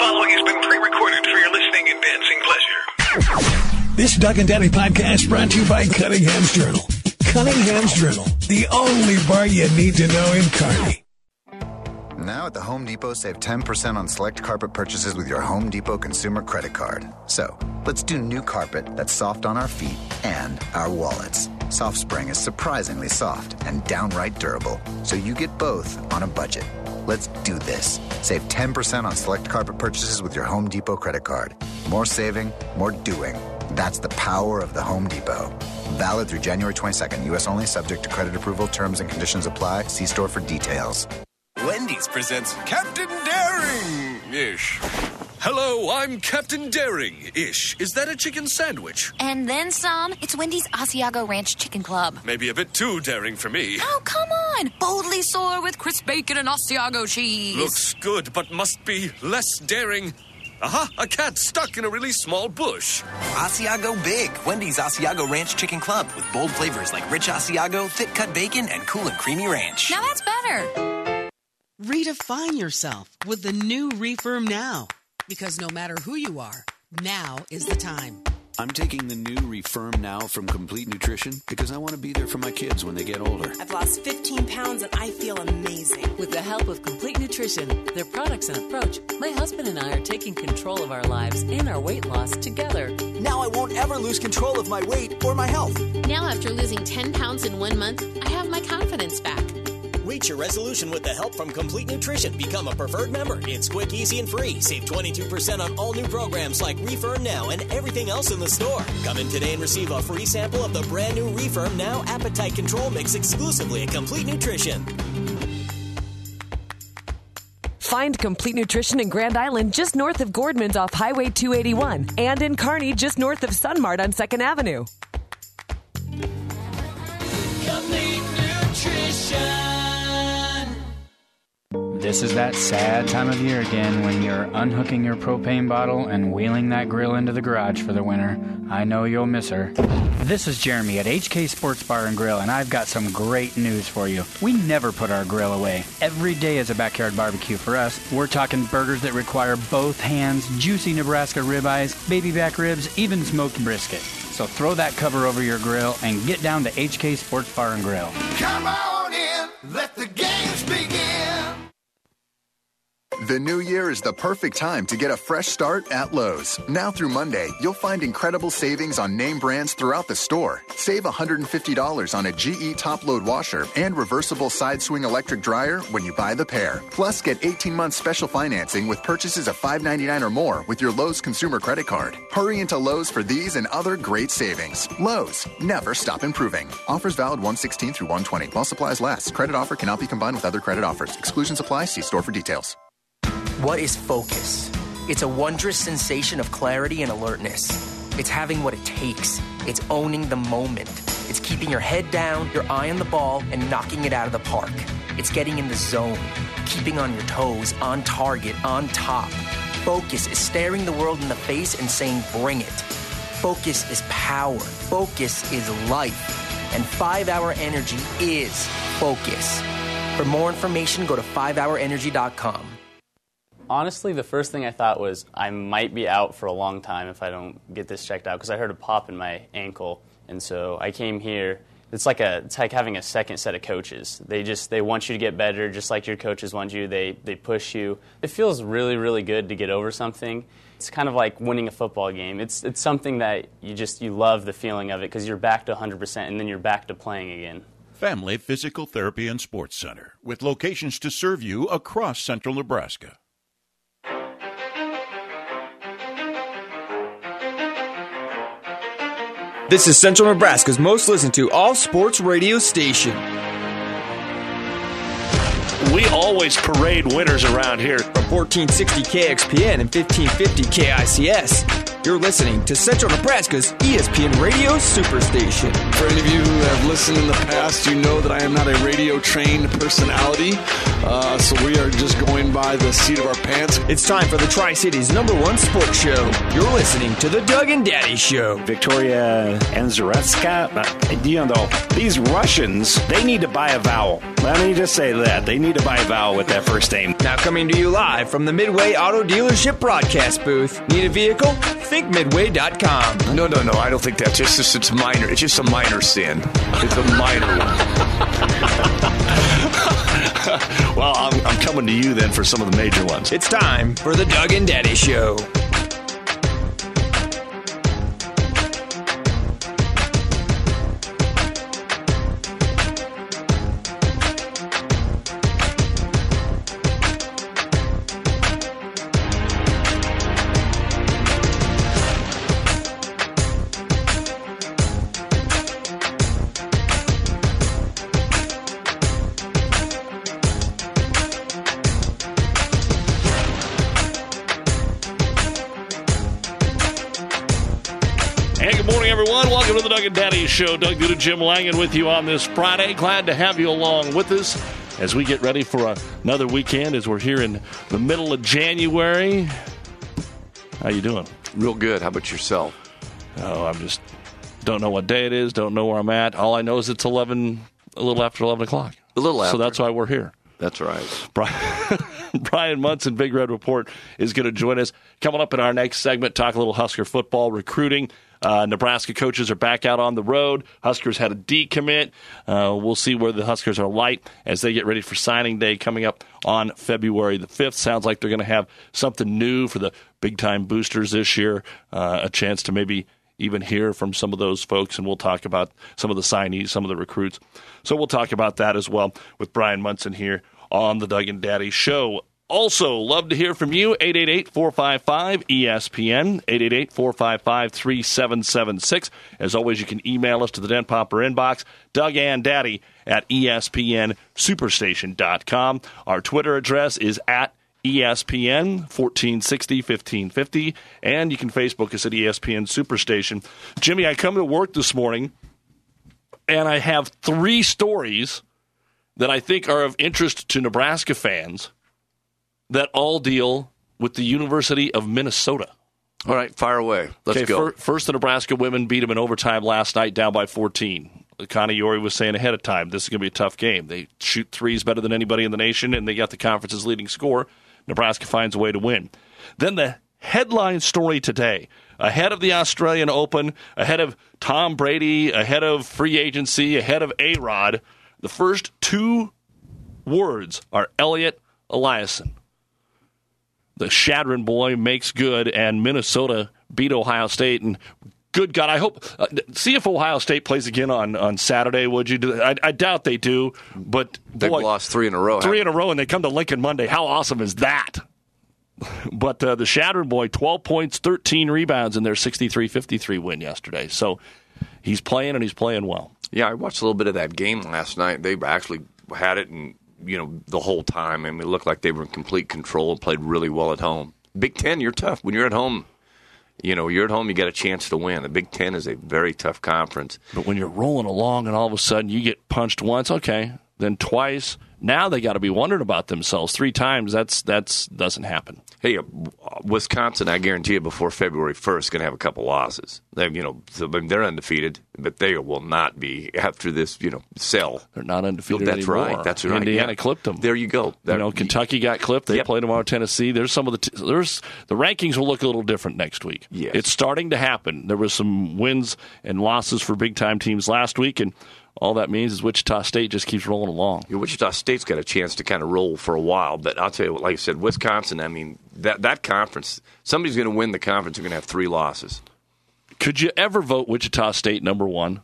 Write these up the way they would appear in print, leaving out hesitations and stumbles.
following has been pre-recorded for your listening and dancing pleasure. This Doug and Daddy podcast brought to you by Cunningham's Journal. Cunningham's Journal, the only bar you need to know in Kearney. Now at the Home Depot, save 10% on select carpet purchases with your Home Depot consumer credit card. So, let's do new carpet that's soft on our feet and our wallets. Soft Spring is surprisingly soft and downright durable, so you get both on a budget. Let's do this. Save 10% on select carpet purchases with your Home Depot credit card. More saving, more doing. That's the power of the Home Depot. Valid through January 22nd. U.S. only, subject to credit approval. Terms and conditions apply. See store for details. Wendy's presents Captain Daring-ish. Hello, I'm Captain Daring-ish. Is that a chicken sandwich? And then some. It's Wendy's Asiago Ranch Chicken Club. Maybe a bit too daring for me. Oh, come on. Boldly soar with crisp bacon and Asiago cheese. Looks good, but must be less daring. Aha, a cat stuck in a really small bush. Asiago Big, Wendy's Asiago Ranch Chicken Club with bold flavors like rich Asiago, thick-cut bacon, and cool and creamy ranch. Now that's better. Redefine yourself with the new Refirm Now. Because no matter who you are, now is the time. I'm taking the new Refirm Now from Complete Nutrition because I want to be there for my kids when they get older. I've lost 15 pounds and I feel amazing. With the help of Complete Nutrition, their products and approach, my husband and I are taking control of our lives and our weight loss together. Now I won't ever lose control of my weight or my health. Now after losing 10 pounds in 1 month, I have my confidence back. Reach your resolution with the help from Complete Nutrition. Become a preferred member. It's quick, easy, and free. Save 22% on all new programs like Refirm Now and everything else in the store. Come in today and receive a free sample of the brand new Refirm Now Appetite Control Mix exclusively at Complete Nutrition. Find Complete Nutrition in Grand Island just north of Gordman's off Highway 281 and in Kearney just north of Sunmart on 2nd Avenue. Complete Nutrition. This is that sad time of year again when you're unhooking your propane bottle and wheeling that grill into the garage for the winter. I know you'll miss her. This is Jeremy at HK Sports Bar and Grill, and I've got some great news for you. We never put our grill away. Every day is a backyard barbecue for us. We're talking burgers that require both hands, juicy Nebraska ribeyes, baby back ribs, even smoked brisket. So throw that cover over your grill and get down to HK Sports Bar and Grill. Come on in, let the games begin. The new year is the perfect time to get a fresh start at Lowe's. Now through Monday, you'll find incredible savings on name brands throughout the store. Save $150 on a GE top-load washer and reversible side swing electric dryer when you buy the pair. Plus, get 18-month special financing with purchases of $5.99 or more with your Lowe's consumer credit card. Hurry into Lowe's for these and other great savings. Lowe's, never stop improving. Offers valid 1/16 through 1/20. While supplies last. Credit offer cannot be combined with other credit offers. Exclusions apply. See store for details. What is focus? It's a wondrous sensation of clarity and alertness. It's having what it takes. It's owning the moment. It's keeping your head down, your eye on the ball, and knocking it out of the park. It's getting in the zone, keeping on your toes, on target, on top. Focus is staring the world in the face and saying, bring it. Focus is power. Focus is life. And 5-Hour Energy is focus. For more information, go to 5hourenergy.com. Honestly, the first thing I thought was I might be out for a long time if I don't get this checked out because I heard a pop in my ankle. And so I came here. It's like having a second set of coaches. They want you to get better just like your coaches want you. They push you. It feels really, really good to get over something. It's kind of like winning a football game. It's something that you love the feeling of it because you're back to 100% and then you're back to playing again. Family Physical Therapy and Sports Center with locations to serve you across central Nebraska. This is Central Nebraska's most listened to all-sports radio station. We always parade winners around here. From 1460 KXPN and 1550 KICS, you're listening to Central Nebraska's ESPN Radio Superstation. For any of you who have listened in the past, you know that I am not a radio-trained personality, so we are just going by the seat of our pants. It's time for the Tri-Cities #1 sports show. You're listening to the Doug and Daddy Show. Victoria Anzaretska, these Russians, they need to buy a vowel. Let me just say that. They need to buy a vowel with that first name. Now coming to you live from the Midway Auto Dealership broadcast booth. Need a vehicle? Think Midway.com. No, I don't think that's it's minor. It's just a minor sin. It's a minor one. Well, I'm coming to you then for some of the major ones. It's time for the Doug and Daddy Show. Welcome to the Doug and Daddy Show. Doug Good and Jim Langen with you on this Friday. Glad to have you along with us as we get ready for another weekend as we're here in the middle of January. How you doing? Real good. How about yourself? Oh, I'm just don't know what day it is. Don't know where I'm at. All I know is it's a little after 11 o'clock. A little after. So that's why we're here. That's right. Brian Munson, Big Red Report, is going to join us. Coming up in our next segment, talk a little Husker football recruiting. Nebraska coaches are back out on the road. Huskers had a decommit. We'll see where the Huskers are light as they get ready for signing day coming up on February the 5th. Sounds like they're going to have something new for the big-time boosters this year, a chance to maybe even hear from some of those folks, and we'll talk about some of the signees, some of the recruits. So we'll talk about that as well with Brian Munson here on the Doug and Daddy Show. Also, love to hear from you, 888-455-ESPN, 888-455-3776. As always, you can email us to the Den Popper inbox, DougAndDaddy@ESPNSuperstation.com. Our Twitter address is at ESPN 1460-1550, and you can Facebook us at ESPN Superstation. Jimmy, I come to work this morning, and I have 3 stories that I think are of interest to Nebraska fans that all deal with the University of Minnesota. All right, fire away. Let's go. First, the Nebraska women beat them in overtime last night, down by 14. Connie Yori was saying ahead of time, this is going to be a tough game. They shoot threes better than anybody in the nation, and they got the conference's leading scorer. Nebraska finds a way to win. Then the headline story today, ahead of the Australian Open, ahead of Tom Brady, ahead of free agency, ahead of A-Rod, the first 2 words are Elliot Eliason. The Shadron boy makes good, and Minnesota beat Ohio State. And good God, I hope see if Ohio State plays again on Saturday. Would you do? I doubt they do, but they've lost 3 in a row. 3 in a row, and they come to Lincoln Monday. How awesome is that? But the Shadron boy, 12 points, 13 rebounds in their 63-53 win yesterday. So he's playing, and he's playing well. Yeah, I watched a little bit of that game last night. They actually had it and. The whole time. I mean, it looked like they were in complete control and played really well at home. Big Ten, you're tough. When you're at home, you're at home, you get a chance to win. The Big Ten is a very tough conference. But when you're rolling along and all of a sudden you get punched once, okay, then twice, now they got to be wondering about themselves. 3 times, that's doesn't happen. Hey, Wisconsin, I guarantee you, before February 1st, going to have a couple losses. They're undefeated, but they will not be after this, sell. They're not undefeated anymore. That's right. Indiana clipped them. There you go. Kentucky got clipped. They played tomorrow. Tennessee. There's some of the rankings will look a little different next week. Yes. It's starting to happen. There was some wins and losses for big time teams last week, and all that means is Wichita State just keeps rolling along. Wichita State's got a chance to kind of roll for a while, but I'll tell you what, like I said, Wisconsin, I mean, that conference, somebody's going to win the conference, they're going to have 3 losses. Could you ever vote Wichita State number 1?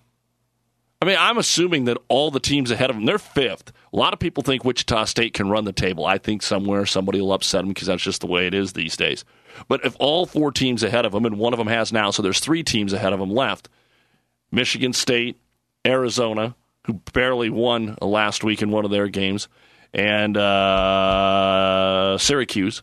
I mean, I'm assuming that all the teams ahead of them, they're 5th. A lot of people think Wichita State can run the table. I think somewhere somebody will upset them because that's just the way it is these days. But if all 4 teams ahead of them, and one of them has now, so there's 3 teams ahead of them left, Michigan State, Arizona, who barely won last week in one of their games, and Syracuse.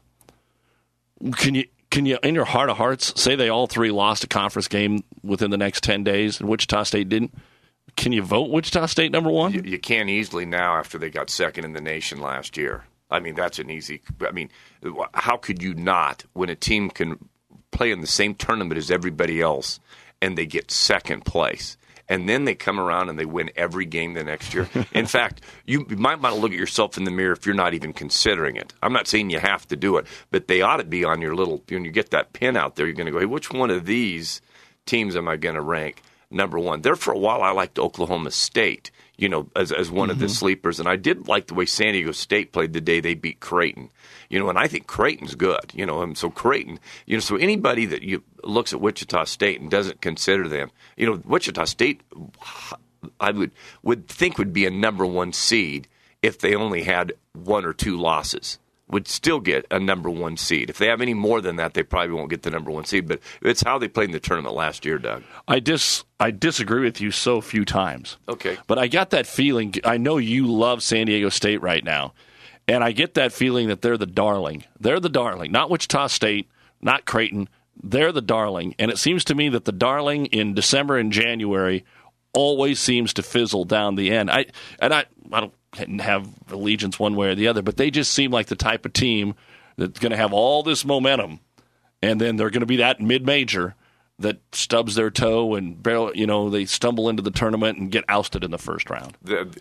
Can you, in your heart of hearts, say they all 3 lost a conference game within the next 10 days, and Wichita State didn't? can you vote Wichita State number one? You can easily now after they got second in the nation last year. I mean, that's an easy. I mean, how could you not when a team can play in the same tournament as everybody else and they get second place? And then they come around and they win every game the next year. In fact, you might want to look at yourself in the mirror if you're not even considering it. I'm not saying you have to do it, but they ought to be on your little – when you get that pin out there, you're going to go, hey, which one of these teams am I going to rank number one? There for a while I liked Oklahoma State, as one of the sleepers. And I did like the way San Diego State played the day they beat Creighton. And I think Creighton's good, and so Creighton, so anybody that looks at Wichita State and doesn't consider them, Wichita State, I would think would be a number one seed if they only had 1 or 2 losses, would still get a number one seed. If they have any more than that, they probably won't get the number one seed, but it's how they played in the tournament last year, Doug. I disagree with you so few times. Okay. But I got that feeling, I know you love San Diego State right now, and I get that feeling that they're the darling. They're the darling, not Wichita State, not Creighton. They're the darling. And it seems to me that the darling in December and January always seems to fizzle down the end. I don't have allegiance one way or the other, but they just seem like the type of team that's going to have all this momentum, and then they're going to be that mid-major that stubs their toe and they stumble into the tournament and get ousted in the first round.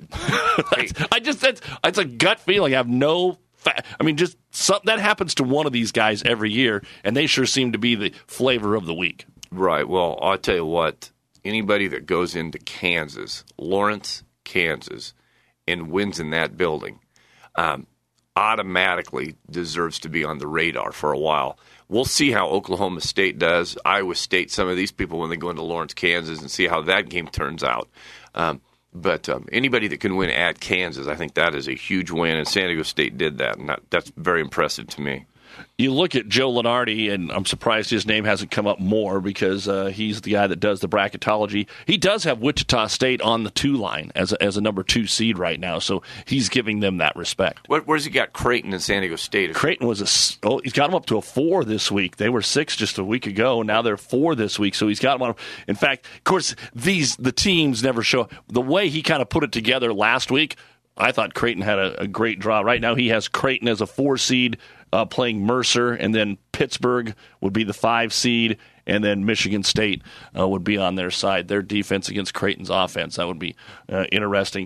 It's a gut feeling. I have no. Just something that happens to one of these guys every year, and they sure seem to be the flavor of the week. Right. Well, I'll tell you what. Anybody that goes into Kansas, Lawrence, Kansas, and wins in that building, automatically deserves to be on the radar for a while. We'll see how Oklahoma State does, Iowa State, some of these people when they go into Lawrence, Kansas, and see how that game turns out. But anybody that can win at Kansas, I think that is a huge win, and San Diego State did that, and that's very impressive to me. You look at Joe Lunardi, and I'm surprised his name hasn't come up more because he's the guy that does the bracketology. He does have Wichita State on the 2 line as a number 2 seed right now, so he's giving them that respect. Where's he got Creighton and San Diego State? Creighton he's got them up to a 4 this week. They were 6 just a week ago. Now they're 4 this week, so he's got them on. In fact, of course, the teams never show. The way he kind of put it together last week, I thought Creighton had a great draw. Right now he has Creighton as a 4 seed, playing Mercer, and then Pittsburgh would be the 5 seed, and then Michigan State would be on their side. Their defense against Creighton's offense, that would be interesting.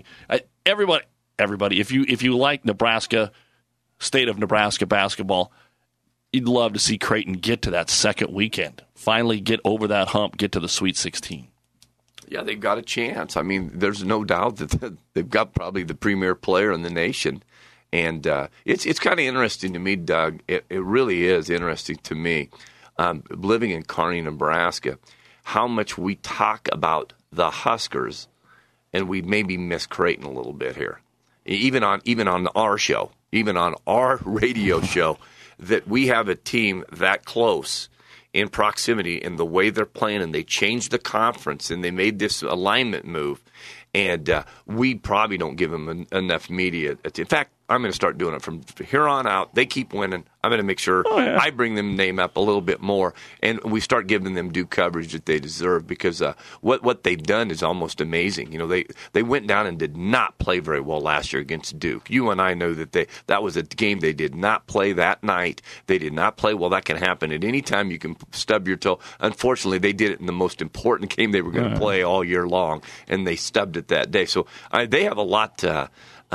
Everybody, if you like Nebraska, state of Nebraska basketball, you'd love to see Creighton get to that second weekend, finally get over that hump, get to the Sweet 16. Yeah, they've got a chance. I mean, there's no doubt that they've got probably the premier player in the nation. And it's kind of interesting to me, Doug. It really is interesting to me, living in Kearney, Nebraska, how much we talk about the Huskers, and we maybe miss Creighton a little bit here. Even on our show, even on our radio show, that we have a team that close in proximity in the way they're playing, and they changed the conference, and they made this alignment move, and we probably don't give them enough media. In fact, I'm going to start doing it from here on out. They keep winning. I'm going to make sure I bring them name up a little bit more, and we start giving them due coverage that they deserve, because what they've done is almost amazing. They went down and did not play very well last year against Duke. You and I know that was a game they did not play that night. They did not play well. That can happen at any time. You can stub your toe. Unfortunately, they did it in the most important game they were going to play all year long, and they stubbed it that day. So they have a lot to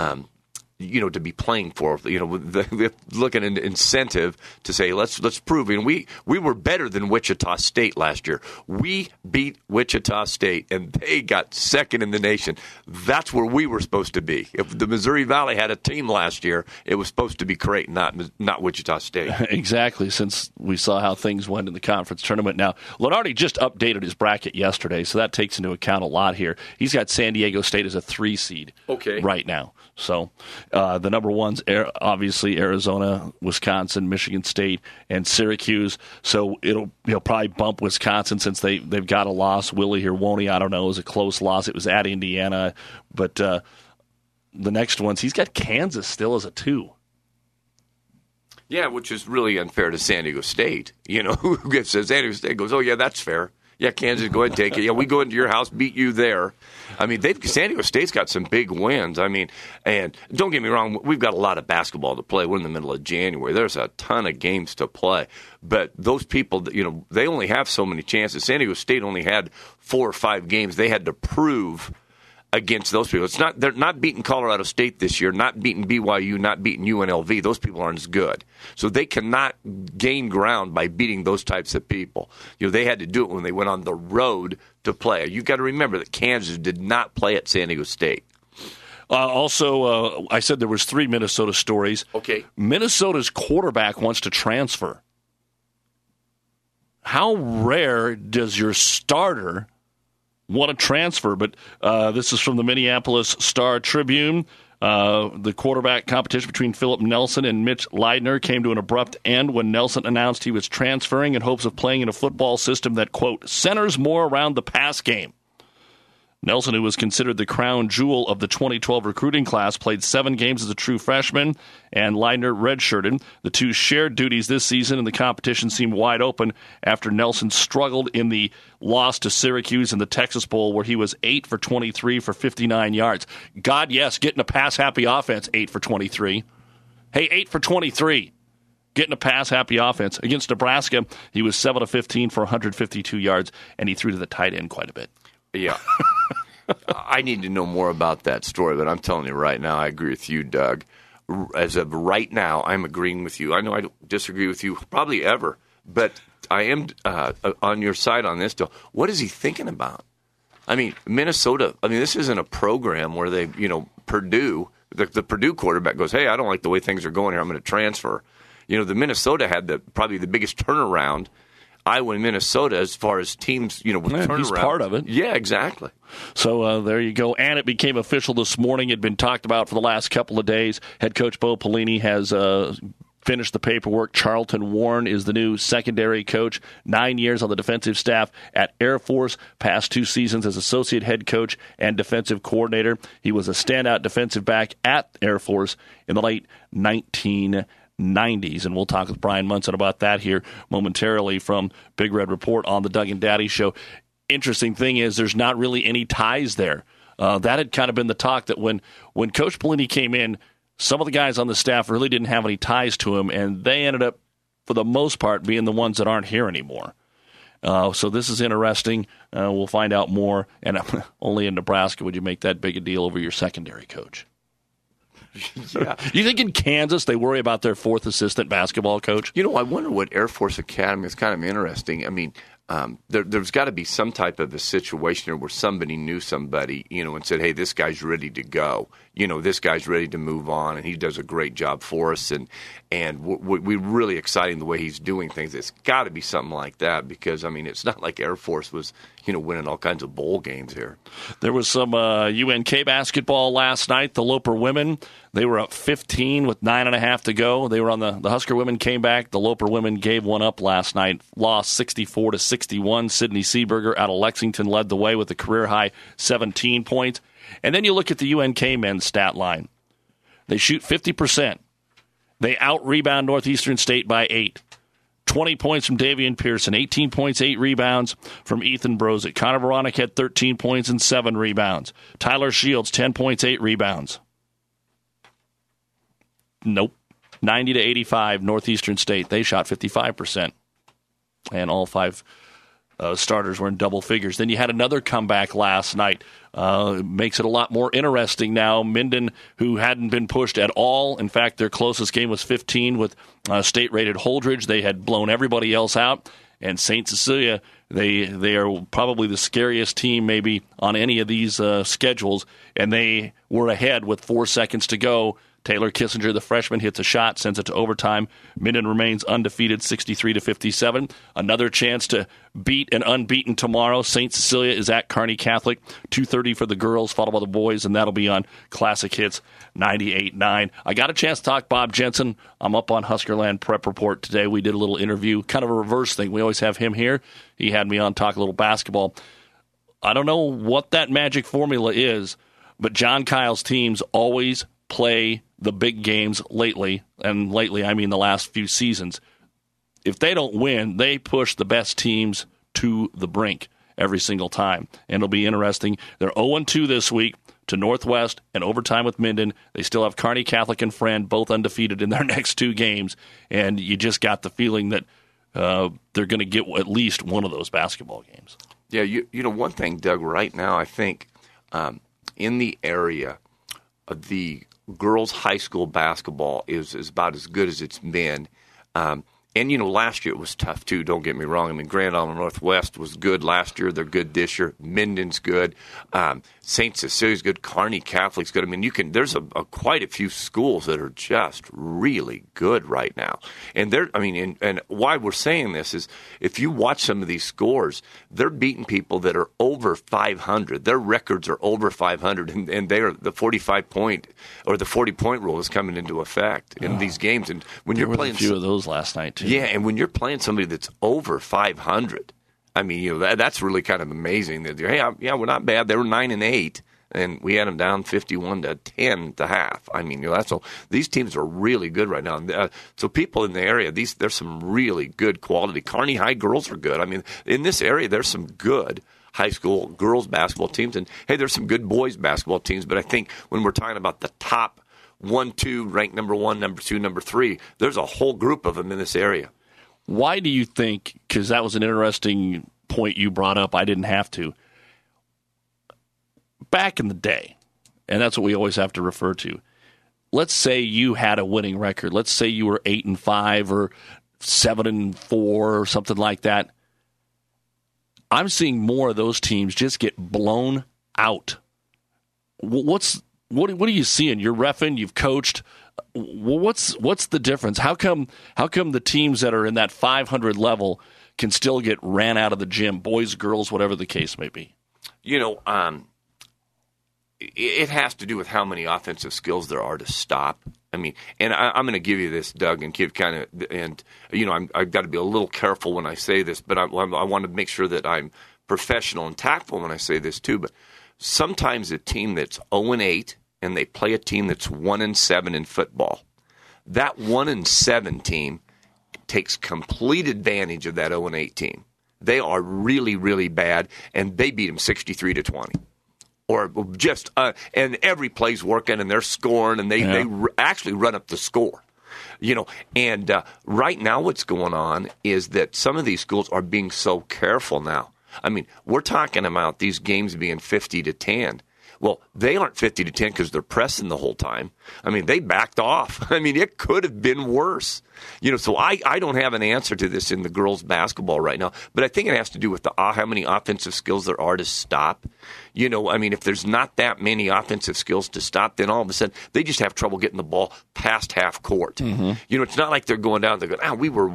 to be playing for. They're looking at an incentive to say, let's prove. And we were better than Wichita State last year. We beat Wichita State, and they got second in the nation. That's where we were supposed to be. If the Missouri Valley had a team last year, it was supposed to be Creighton, not Wichita State. Exactly, since we saw how things went in the conference tournament. Now, Lunardi just updated his bracket yesterday, so that takes into account a lot here. He's got San Diego State as a 3 seed right now. So the number ones, obviously, Arizona, Wisconsin, Michigan State, and Syracuse. So he'll probably bump Wisconsin since they've got a loss. Will he or won't he? I don't know. It was a close loss. It was at Indiana. But the next ones, he's got Kansas still as a 2. Yeah, which is really unfair to San Diego State. San Diego State goes, oh, yeah, that's fair. Yeah, Kansas, go ahead and take it. Yeah, we go into your house, beat you there. I mean, San Diego State's got some big wins. I mean, and don't get me wrong, we've got a lot of basketball to play. We're in the middle of January. There's a ton of games to play. But those people, they only have so many chances. San Diego State only had 4 or 5 games they had to prove against those people. They're not beating Colorado State this year, not beating BYU, not beating UNLV. Those people aren't as good. So they cannot gain ground by beating those types of people. They had to do it when they went on the road to play. You've got to remember that Kansas did not play at San Diego State. Also, I said there was 3 Minnesota stories. Okay. Minnesota's quarterback wants to transfer. How rare does your starter want to transfer? But this is from the Minneapolis Star-Tribune. The quarterback competition between Philip Nelson and Mitch Leidner came to an abrupt end when Nelson announced he was transferring in hopes of playing in a football system that, quote, centers more around the pass game. Nelson, who was considered the crown jewel of the 2012 recruiting class, played 7 games as a true freshman, and Leidner redshirted. The two shared duties this season, and the competition seemed wide open after Nelson struggled in the loss to Syracuse in the Texas Bowl, where he was 8 for 23 for 59 yards. God, yes, getting a pass-happy offense, 8 for 23. Hey, 8 for 23. Getting a pass-happy offense. Against Nebraska, he was 7 of 15 for 152 yards, and he threw to the tight end quite a bit. Yeah. I need to know more about that story, but I'm telling you right now, I agree with you, Doug. As of right now, I'm agreeing with you. I know I don't disagree with you probably ever, but I am on your side on this, Joe. What is he thinking about? I mean, Minnesota, this isn't a program where they, Purdue, the Purdue quarterback goes, hey, I don't like the way things are going here. I'm going to transfer. The Minnesota had probably the biggest turnaround, Iowa and Minnesota, as far as teams, with turnaround. He's part of it. Yeah, exactly. So there you go. And it became official this morning. It had been talked about for the last couple of days. Head coach Bo Pelini has finished the paperwork. Charlton Warren is the new secondary coach. 9 years on the defensive staff at Air Force. Past 2 seasons as associate head coach and defensive coordinator. He was a standout defensive back at Air Force in the late 1990s, and we'll talk with Brian Munson about that here momentarily from Big Red Report on the Doug and Daddy Show. Interesting thing is there's not really any ties there. That had kind of been the talk that when Coach Pelini came in, some of the guys on the staff really didn't have any ties to him, and they ended up, for the most part, being the ones that aren't here anymore. So this is interesting. We'll find out more, and only in Nebraska would you make that big a deal over your secondary coach. Yeah. You think in Kansas they worry about their 4th assistant basketball coach? I wonder what Air Force Academy is kind of interesting. I mean, there's got to be some type of a situation where somebody knew somebody, and said, hey, this guy's ready to go. This guy's ready to move on, and he does a great job for us. And we're really exciting the way he's doing things. It's got to be something like that because, it's not like Air Force was, winning all kinds of bowl games here. There was some UNK basketball last night. The Loper women, they were up 15 with 9.5 to go. They were on the Husker women came back. The Loper women gave one up last night, lost 64-61. Sydney Seeberger out of Lexington led the way with a career-high 17 points. And then you look at the UNK men's stat line. They shoot 50%. They out-rebound Northeastern State by 8. 20 points from Davian Pearson, 18 points, 8 rebounds from Ethan Brozick. Connor Veronic had 13 points and 7 rebounds. Tyler Shields, 10 points, 8 rebounds. Nope. 90-85, Northeastern State. They shot 55%. And all 5 starters were in double figures. Then you had another comeback last night. Makes it a lot more interesting now. Minden, who hadn't been pushed at all. In fact, their closest game was 15 with state-rated Holdridge. They had blown everybody else out. And St. Cecilia, they are probably the scariest team maybe on any of these schedules. And they were ahead with 4 seconds to go. Taylor Kissinger, the freshman, hits a shot, sends it to overtime. Minden remains undefeated, 63-57. Another chance to beat an unbeaten tomorrow. St. Cecilia is at Kearney Catholic, 2:30 for the girls, followed by the boys, and that'll be on Classic Hits 98.9. I got a chance to talk Bob Jensen. I'm up on Huskerland Prep Report today. We did a little interview, kind of a reverse thing. We always have him here. He had me on talk a little basketball. I don't know what that magic formula is, but John Kyle's teams always play the big games lately, and lately I mean the last few seasons. If they don't win, they push the best teams to the brink every single time. And it'll be interesting. They're 0-2 this week to Northwest and overtime with Minden. They still have Kearney Catholic and Friend, both undefeated in their next 2 games. And you just got the feeling that they're going to get at least one of those basketball games. Yeah, you know, one thing, Doug, right now, I think in the area, the girls' high school basketball is about as good as it's been. And, you know, last year it was tough, too. Don't get me wrong. I mean, Grand Island Northwest was good last year. They're good this year. Minden's good. St. Cecilia's good. Kearney Catholic's good. I mean, there's quite a few schools that are just really good right now. And and why we're saying this is if you watch some of these scores, they're beating people that are over 500. Their records are over 500, and they're the 45-point or the 40-point rule is coming into effect in these games. And when you're playing a few of those last night, too. Yeah, and when you're playing somebody that's over 500, I mean, you know, that's really kind of amazing. That we're not bad. They were 9-8, and we had them down 51-10 at the half. I mean, you know, so these teams are really good right now. So people in the area, there's some really good quality. Kearney High girls are good. I mean, in this area, there's some good high school girls basketball teams, and hey, there's some good boys basketball teams. But I think when we're talking about the top 1, 2, ranked number 1, number 2, number 3. There's a whole group of them in this area. Why do you think, because that was an interesting point you brought up, I didn't have to. Back in the day, and that's what we always have to refer to, let's say you had a winning record. Let's say you were 8-5 or 7-4 or something like that. I'm seeing more of those teams just get blown out. What are you seeing? You're reffing, you've coached. What's the difference? How come the teams that are in that 500 level can still get ran out of the gym, boys, girls, whatever the case may be? You know, it has to do with how many offensive skills there are to stop. I mean, and I'm going to give you this, Doug, and give kind of, and you know, I've got to be a little careful when I say this, but I want to make sure that I'm professional and tactful when I say this too. But sometimes a team that's 0-8 and they play a team that's 1-7 in football, that 1-7 team takes complete advantage of that 0-8 team. They are really, really bad, and they beat them 63-20. Or just and every play's working, and they're scoring, and they actually run up the score. You know, and right now what's going on is that some of these schools are being so careful now. I mean, we're talking about these games being 50-10. Well, they aren't 50-10 because they're pressing the whole time. I mean, they backed off. I mean, it could have been worse. You know, so I don't have an answer to this in the girls' basketball right now, but I think it has to do with how many offensive skills there are to stop. You know, I mean, if there's not that many offensive skills to stop, then all of a sudden they just have trouble getting the ball past half court. Mm-hmm. You know, it's not like they're going down, they're going, we were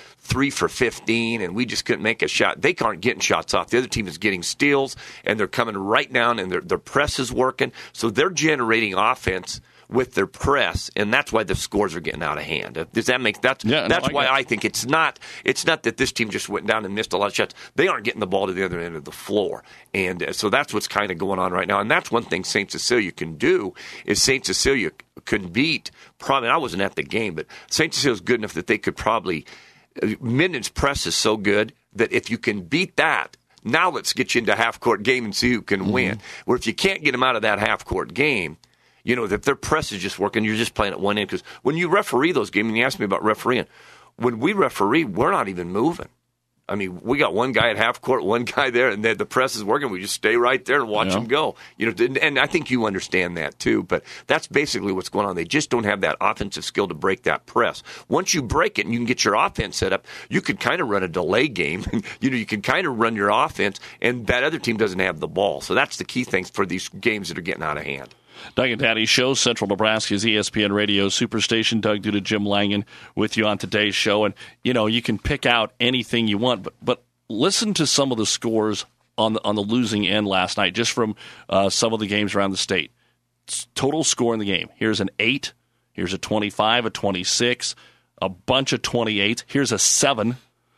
3 for 15 and we just couldn't make a shot. They aren't getting shots off. The other team is getting steals, and they're coming right down, and their press is working. So they're generating offense with their press, and that's why the scores are getting out of hand. Does that make that? Yeah, that's why I think it's not that this team just went down and missed a lot of shots. They aren't getting the ball to the other end of the floor, and so that's what's kind of going on right now. And that's one thing St. Cecilia can do is St. Cecilia can beat. Probably I wasn't at the game, but St. Cecilia's good enough that they could probably. Minden's press is so good that if you can beat that. Now let's get you into a half-court game and see who can win. Where if you can't get them out of that half-court game, you know, if their press is just working, you're just playing at one end. Because when you referee those games, and you asked me about refereeing, when we referee, we're not even moving. I mean, we got one guy at half court, one guy there, and the press is working. We just stay right there and watch them go. You know, and I think you understand that too. But that's basically what's going on. They just don't have that offensive skill to break that press. Once you break it and you can get your offense set up, you could kind of run a delay game. You know, you can kind of run your offense, and that other team doesn't have the ball. So that's the key thing for these games that are getting out of hand. Doug and Daddy Show, Central Nebraska's ESPN Radio Superstation. Doug Duda, Jim Langen with you on today's show. And, you know, you can pick out anything you want, but listen to some of the scores on the losing end last night, just from some of the games around the state. Total score in the game. Here's an 8. Here's a 25, a 26, a bunch of 28. Here's a 7.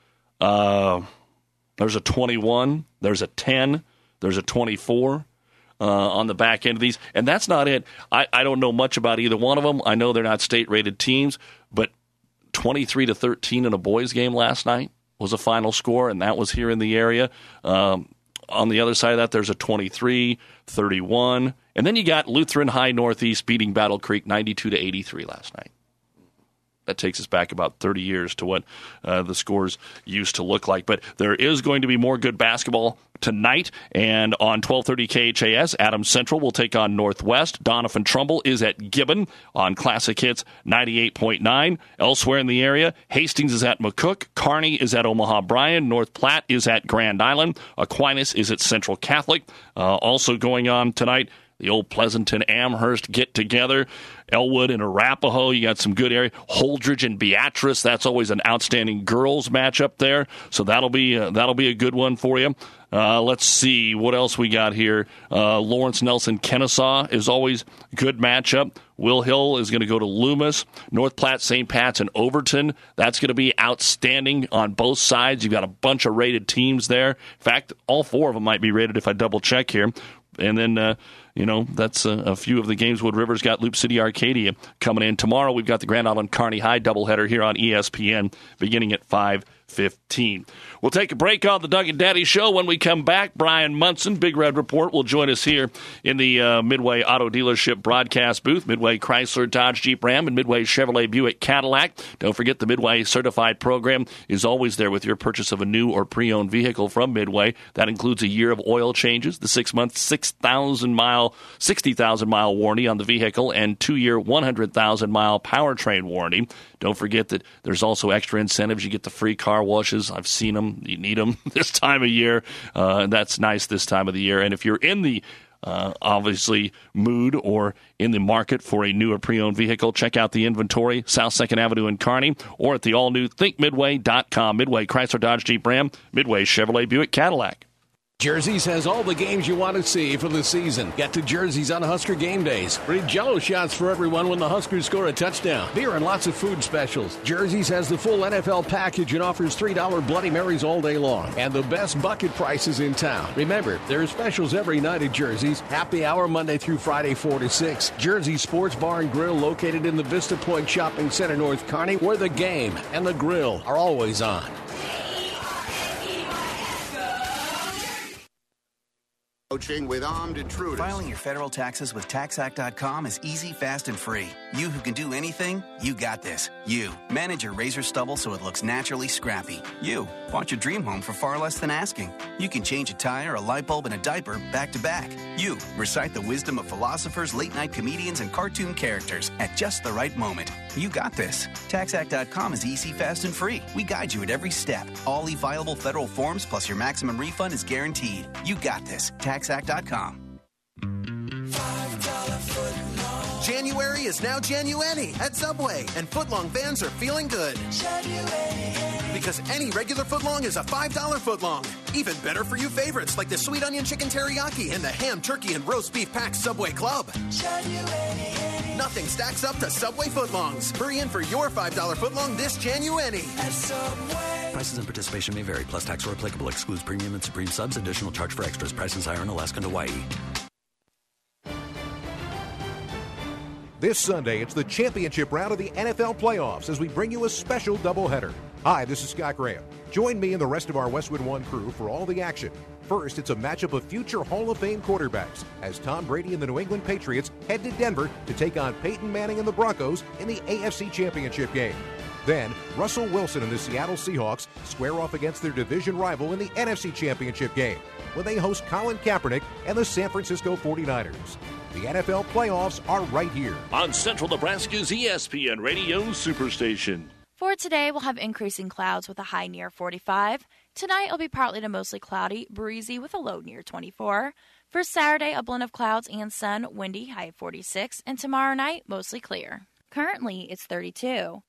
There's a 21. There's a 10. There's a 24. On the back end of these. And that's not it. I don't know much about either one of them. I know they're not state-rated teams, but 23-13 in a boys game last night. was a final score, and that was here in the area. On the other side of that, there's a 23-31. And then you got Lutheran High Northeast beating Battle Creek 92-83 last night. That takes us back about 30 years to what the scores used to look like. But there is going to be more good basketball tonight. And on 1230 KHAS, Adams Central will take on Northwest. Donovan Trumbull is at Gibbon on Classic Hits 98.9. Elsewhere in the area, Hastings is at McCook. Kearney is at Omaha Bryan. North Platte is at Grand Island. Aquinas is at Central Catholic. Also going on tonight, the old Pleasanton Amherst get together. Elwood and Arapahoe, you got some good area. Holdridge and Beatrice, that's always an outstanding girls matchup there. So that'll be a good one for you. Let's see what else we got here. Lawrence Nelson Kennesaw is always a good matchup. Will Hill is going to go to Loomis. North Platte, St. Pat's, and Overton. That's going to be outstanding on both sides. You've got a bunch of rated teams there. In fact, all four of them might be rated if I double check here. And then, that's a few of the games. Wood River's got Loop City Arcadia coming in. Tomorrow we've got the Grand Island Kearney High doubleheader here on ESPN beginning at 5:15. We'll take a break on the Doug and Daddy Show. When we come back, Brian Munson, Big Red Report, will join us here in the Midway Auto Dealership broadcast booth. Midway Chrysler, Dodge, Jeep, Ram, and Midway Chevrolet, Buick, Cadillac. Don't forget the Midway Certified program is always there with your purchase of a new or pre-owned vehicle from Midway. That includes a year of oil changes, the 6-month, 60,000-mile warranty on the vehicle, and 2-year, 100,000-mile powertrain warranty. Don't forget that there's also extra incentives. You get the free car washes. I've seen them. You need them this time of year. That's nice this time of the year. And if you're in the obviously mood or in the market for a new or pre-owned vehicle, check out the inventory, South 2nd Avenue in Kearney, or at the all-new thinkmidway.com. Midway Chrysler, Dodge, Jeep, Ram, Midway Chevrolet, Buick, Cadillac. Jerseys has all the games you want to see for the season. Get to Jerseys on Husker game days. Free Jell-O shots for everyone when the Huskers score a touchdown. Beer and lots of food specials. Jerseys has the full NFL package and offers $3 Bloody Marys all day long. And the best bucket prices in town. Remember, there are specials every night at Jerseys. Happy hour Monday through Friday, 4 to 6. Jersey's Sports Bar and Grill located in the Vista Point Shopping Center, North Kearney, where the game and the grill are always on. With armed intruders. Filing your federal taxes with TaxAct.com is easy, fast, and free. You who can do anything, you got this. You manage your razor stubble so it looks naturally scrappy. You bought your dream home for far less than asking. You can change a tire, a light bulb, and a diaper back to back. You recite the wisdom of philosophers, late-night comedians, and cartoon characters at just the right moment. You got this. TaxAct.com is easy, fast, and free. We guide you at every step. All e-fileable federal forms plus your maximum refund is guaranteed. You got this. TaxAct.com. January is now January at Subway, and footlong fans are feeling good. Because any regular footlong is a $5 footlong. Even better for you favorites like the sweet onion chicken teriyaki and the ham, turkey, and roast beef pack Subway Club. Nothing stacks up to Subway footlongs. Hurry in for your $5 footlong this January. Prices and participation may vary, plus tax or applicable. Excludes premium and supreme subs. Additional charge for extras. Prices higher in Alaska and Hawaii. This Sunday, it's the championship round of the NFL playoffs as we bring you a special doubleheader. Hi, this is Scott Graham. Join me and the rest of our Westwood One crew for all the action. First, it's a matchup of future Hall of Fame quarterbacks as Tom Brady and the New England Patriots head to Denver to take on Peyton Manning and the Broncos in the AFC Championship game. Then, Russell Wilson and the Seattle Seahawks square off against their division rival in the NFC Championship game when they host Colin Kaepernick and the San Francisco 49ers. The NFL playoffs are right here on Central Nebraska's ESPN Radio Superstation. For today, we'll have increasing clouds with a high near 45. Tonight, it'll be partly to mostly cloudy, breezy with a low near 24. For Saturday, a blend of clouds and sun, windy, high of 46. And tomorrow night, mostly clear. Currently, it's 32.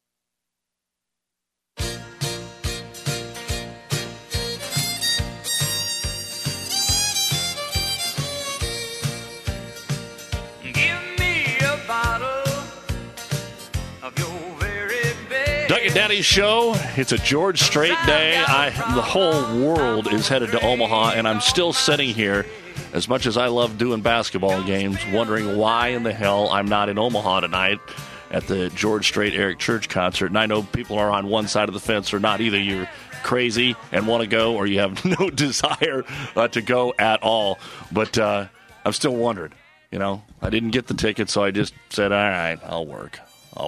Doug and Daddy's Show. It's a George Strait day. The whole world is headed to Omaha, and I'm still sitting here, as much as I love doing basketball games, wondering why in the hell I'm not in Omaha tonight. at the George Strait Eric Church concert. And I know people are on one side of the fence or not. Either you're crazy and want to go or you have no desire to go at all. But I'm still wondering. You know, I didn't get the ticket, so I just said, all right, I'll work.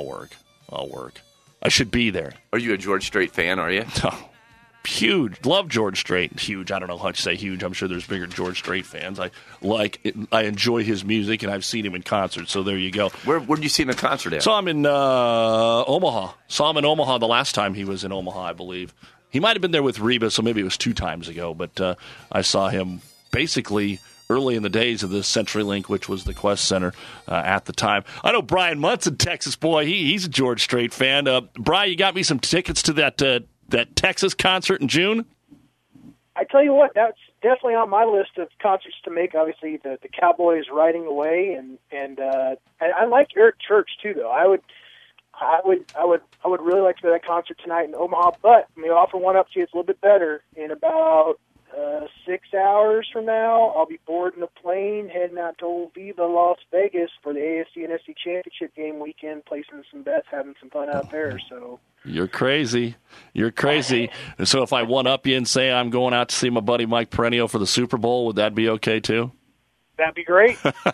I should be there. Are you a George Strait fan, are you? Oh, huge. Love George Strait. Huge. I don't know how to say huge. I'm sure there's bigger George Strait fans. I enjoy his music, and I've seen him in concert, so there you go. Where did you see him in concert at? Saw him in Omaha. Saw him in Omaha the last time he was in Omaha, I believe. He might have been there with Reba, so maybe it was 2 times ago, but I saw him basically early in the days of the CenturyLink, which was the Quest Center at the time. I know Brian Munson, Texas boy. He's a George Strait fan. Brian, you got me some tickets to that Texas concert in June? I tell you what, that's definitely on my list of concerts to make. Obviously, the Cowboys riding away, and I like Eric Church too. Though I would really like to go to that concert tonight in Omaha. But I'm going to offer one up to you. It's a little bit better. In about 6 hours from now, I'll be boarding a plane, heading out to Viva Las Vegas for the AFC and NFC Championship game weekend, placing some bets, having some fun out there. So you're crazy. So if I one-up you and say I'm going out to see my buddy Mike Perenio for the Super Bowl, would that be okay too? That'd be great.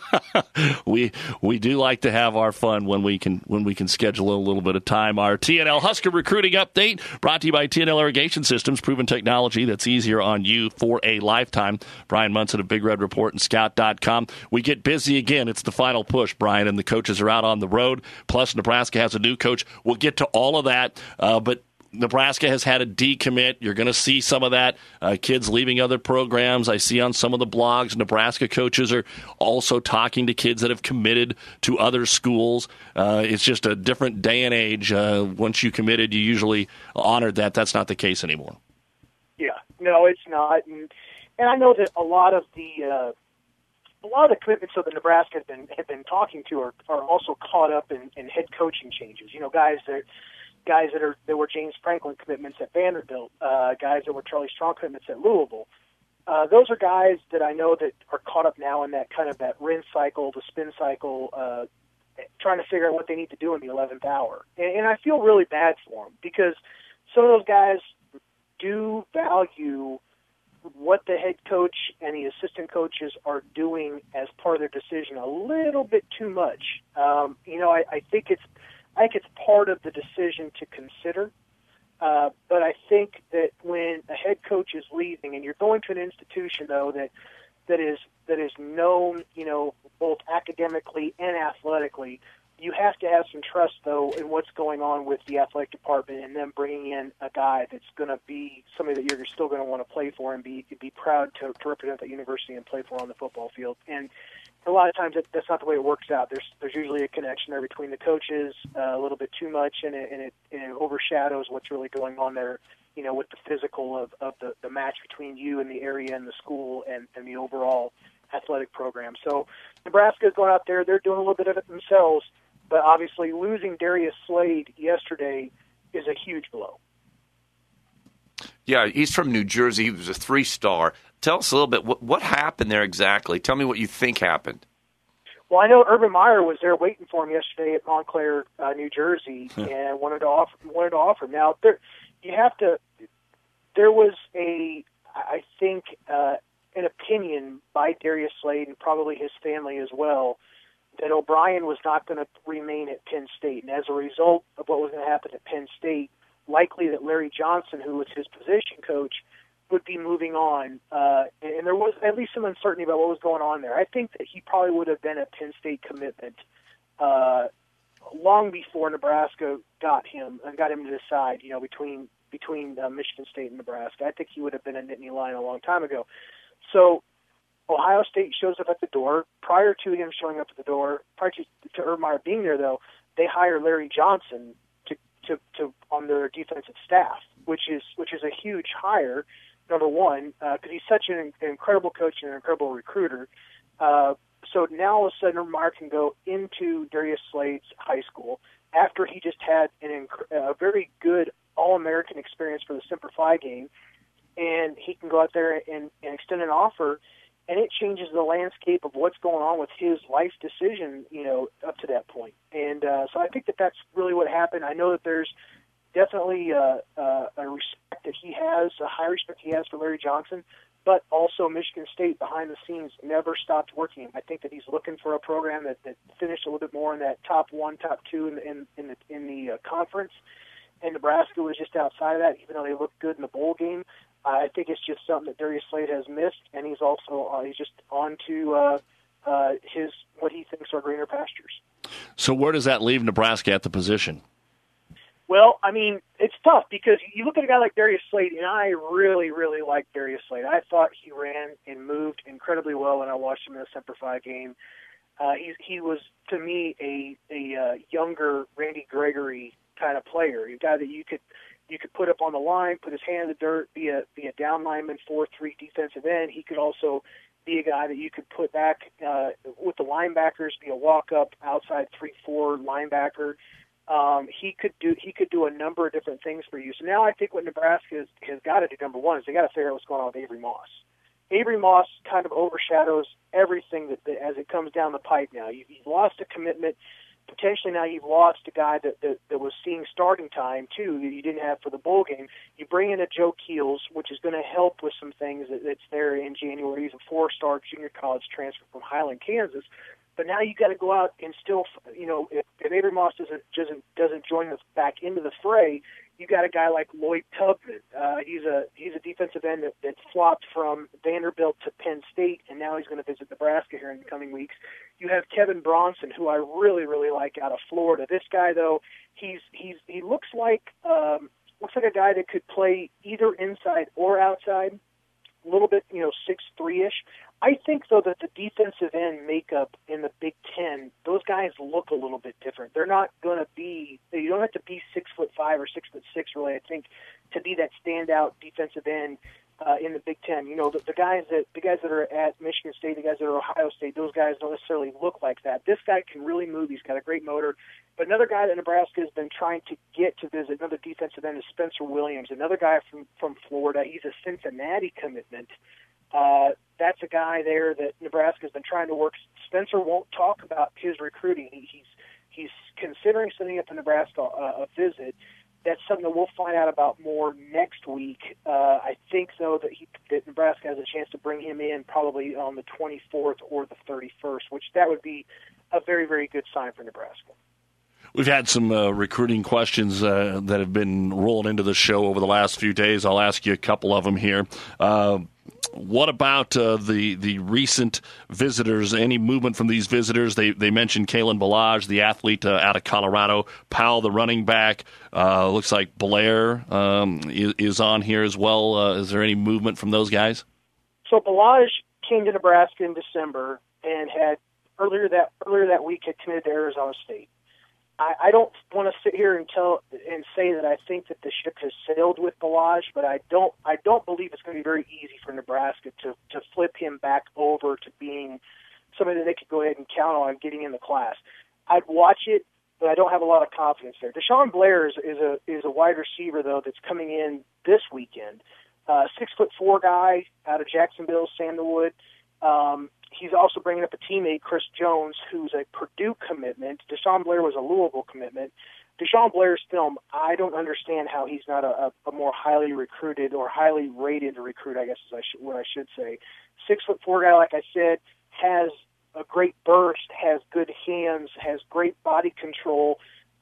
We do like to have our fun when we can schedule a little bit of time. Our TNL Husker recruiting update brought to you by TNL Irrigation Systems, proven technology that's easier on you for a lifetime. Brian Munson of Big Red Report and Scout.com. We get busy again. It's the final push, Brian, and the coaches are out on the road. Plus, Nebraska has a new coach. We'll get to all of that, but Nebraska has had a decommit. You're going to see some of that. Kids leaving other programs. I see on some of the blogs, Nebraska coaches are also talking to kids that have committed to other schools. It's just a different day and age. Once you committed, you usually honored that. That's not the case anymore. Yeah, no, it's not. And I know that a lot of the commitments that Nebraska have been talking to are also caught up in head coaching changes. You know, guys that were James Franklin commitments at Vanderbilt, guys that were Charlie Strong commitments at Louisville. Those are guys that I know that are caught up now in that kind of that rinse cycle, the spin cycle, trying to figure out what they need to do in the 11th hour. And I feel really bad for them because some of those guys do value what the head coach and the assistant coaches are doing as part of their decision a little bit too much. I think it's part of the decision to consider, but I think that when a head coach is leaving and you're going to an institution, though, that is known, both academically and athletically, you have to have some trust, though, in what's going on with the athletic department and them bringing in a guy that's going to be somebody that you're still going to want to play for and be proud to represent that university and play for on the football field. And a lot of times that's not the way it works out. There's usually a connection there between the coaches, a little bit too much, and it overshadows what's really going on there, with the physical of the match between you and the area and the school and the overall athletic program. So Nebraska's going out there. They're doing a little bit of it themselves, but obviously losing Darius Slade yesterday is a huge blow. Yeah, he's from New Jersey. He was a 3-star. Tell us a little bit, what happened there exactly? Tell me what you think happened. Well, I know Urban Meyer was there waiting for him yesterday at Montclair, New Jersey, and wanted to offer him. Now, there was I think, an opinion by Darius Slade and probably his family as well, that O'Brien was not going to remain at Penn State. And as a result of what was going to happen at Penn State, likely that Larry Johnson, who was his position coach, would be moving on. And there was at least some uncertainty about what was going on there. I think that he probably would have been a Penn State commitment long before Nebraska got him to decide, between Michigan State and Nebraska. I think he would have been a Nittany Lion a long time ago. So Ohio State shows up at the door. Prior to him showing up at the door, prior to Urban Meyer being there, though, they hire Larry Johnson to on their defensive staff, which is a huge hire. Number one, because he's such an incredible coach and an incredible recruiter. So now all of a sudden, Urban Meyer can go into Darius Slade's high school after he just had a very good All-American experience for the Semper Fi game, and he can go out there and extend an offer and it changes the landscape of what's going on with his life decision, up to that point. And so I think that that's really what happened. I know that there's definitely a respect that he has, a high respect he has for Larry Johnson, but also Michigan State behind the scenes never stopped working. I think that he's looking for a program that finished a little bit more in that top 1, top 2 in the conference. And Nebraska was just outside of that, even though they looked good in the bowl game. I think it's just something that Darius Slade has missed, and he's also he's just on to his what he thinks are greener pastures. So where does that leave Nebraska at the position? Well, I mean, it's tough because you look at a guy like Darius Slade, and I really, really like Darius Slade. I thought he ran and moved incredibly well when I watched him in the Semper Fi game. He was, to me, a younger Randy Gregory kind of player, a guy that you could put up on the line, put his hand in the dirt, be a down lineman, 4-3 defensive end. He could also be a guy that you could put back with the linebackers, be a walk-up outside 3-4 linebacker. He could do a number of different things for you. So now I think what Nebraska has got to do, number one, is they got to figure out what's going on with Avery Moss. Avery Moss kind of overshadows everything that as it comes down the pipe now. You've lost a commitment. Potentially now you've lost a guy that was seeing starting time, too, that you didn't have for the bowl game. You bring in a Joe Keels, which is going to help with some things that's there in January. He's a 4-star junior college transfer from Highland, Kansas. But now you got to go out and still, if Avery Moss doesn't join us back into the fray, you got a guy like Lloyd Tubman. He's a defensive end that flopped from Vanderbilt to Penn State, and now he's going to visit Nebraska here in the coming weeks. You have Kevin Bronson, who I really, really like out of Florida. This guy, though, he looks like a guy that could play either inside or outside. A little bit, 6'3"-ish. I think, though, that the defensive end makeup in the Big Ten, those guys look a little bit different. They're not going to be, you don't have to be 6'5" or 6'6", really, I think, to be that standout defensive end in the Big Ten. The guys that are at Michigan State, the guys that are at Ohio State, those guys don't necessarily look like that. This guy can really move. He's got a great motor. But another guy that Nebraska has been trying to get to visit, another defensive end, is Spencer Williams, another guy from Florida. He's a Cincinnati commitment. That's a guy there that Nebraska has been trying to work. Spencer won't talk about his recruiting. He's considering sending up to Nebraska a visit. That's something that we'll find out about more next week. I think, though, that Nebraska has a chance to bring him in probably on the 24th or the 31st, which that would be a very, very good sign for Nebraska. We've had some recruiting questions that have been rolled into the show over the last few days. I'll ask you a couple of them here. What about the recent visitors? Any movement from these visitors? They mentioned Kalen Ballage, the athlete out of Colorado. Powell, the running back. Looks like Blair is on here as well. Is there any movement from those guys? So Ballage came to Nebraska in December and had earlier that week had committed to Arizona State. I don't want to sit here and say that I think that the ship has sailed with Ballage, but I don't believe it's going to be very easy for Nebraska to flip him back over to being somebody that they could go ahead and count on getting in the class. I'd watch it, but I don't have a lot of confidence there. Deshaun Blair is a wide receiver, though, that's coming in this weekend. 6'4" guy out of Jacksonville, Sandalwood. He's also bringing up a teammate, Chris Jones, who's a Purdue commitment. Deshaun Blair was a Louisville commitment. Deshaun Blair's film, I don't understand how he's not a more highly recruited or highly rated recruit, I guess is what I should say. 6'4" guy, like I said, has a great burst, has good hands, has great body control.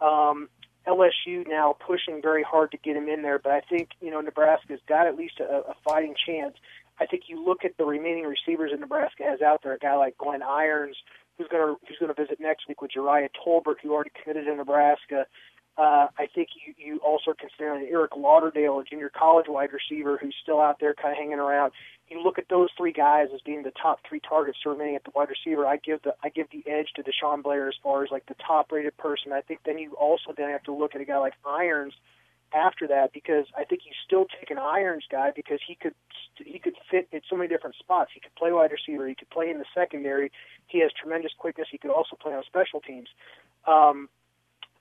LSU now pushing very hard to get him in there, but I think, Nebraska's got at least a fighting chance. I think you look at the remaining receivers that Nebraska has out there, a guy like Glenn Irons, who's going to visit next week with Jariah Tolbert, who already committed to Nebraska. I think you also consider Eric Lauderdale, a junior college wide receiver, who's still out there kind of hanging around. You look at those three guys as being the top three targets remaining at the wide receiver. I give the edge to Deshaun Blair as far as like the top rated person. I think then you also have to look at a guy like Irons after that, because I think you still take an Irons guy because he could fit in so many different spots. He could play wide receiver. He could play in the secondary. He has tremendous quickness. He could also play on special teams.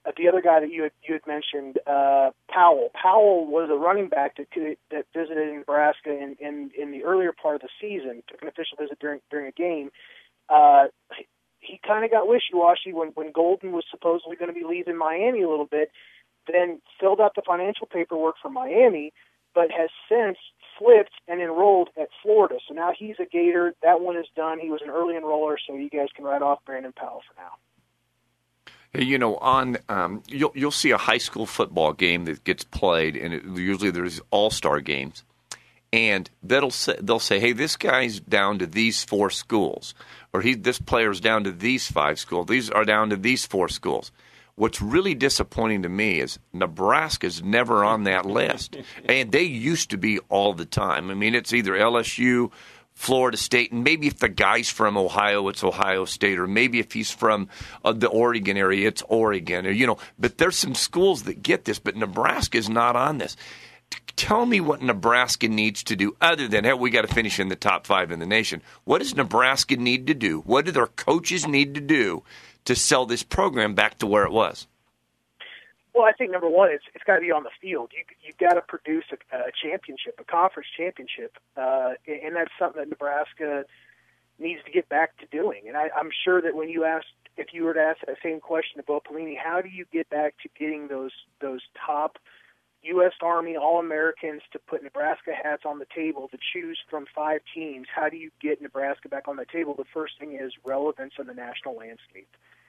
the other guy that you had mentioned, Powell. Powell was a running back that visited in Nebraska in the earlier part of the season, took an official visit during a game. He kind of got wishy-washy when Golden was supposedly going to be leaving Miami a little bit, then filled out the financial paperwork for Miami, but has since flipped and enrolled at Florida. So now he's a Gator. That one is done. He was an early enroller, so you guys can write off Brandon Powell for now. You know, you'll see a high school football game that gets played, and usually there's all-star games, and they'll say, hey, this guy's down to these 4 schools, or this player's down to these 5 schools. These are down to these 4 schools. What's really disappointing to me is Nebraska's never on that list, and they used to be all the time. I mean, it's either LSU, Florida State, and maybe if the guy's from Ohio, it's Ohio State, or maybe if he's from the Oregon area, it's Oregon, or But there's some schools that get this, but Nebraska is not on this. Tell me what Nebraska needs to do other than, hey, we got to finish in the top 5 in the nation. What does Nebraska need to do? What do their coaches need to do to sell this program back to where it was? Well, I think number one, it's got to be on the field. You've got to produce a championship, a conference championship, and that's something that Nebraska needs to get back to doing. And I'm sure that if you were to ask that same question to Bo Pelini, how do you get back to getting those top U.S. Army All-Americans to put Nebraska hats on the table to choose from 5 teams? How do you get Nebraska back on the table? The first thing is relevance in the national landscape.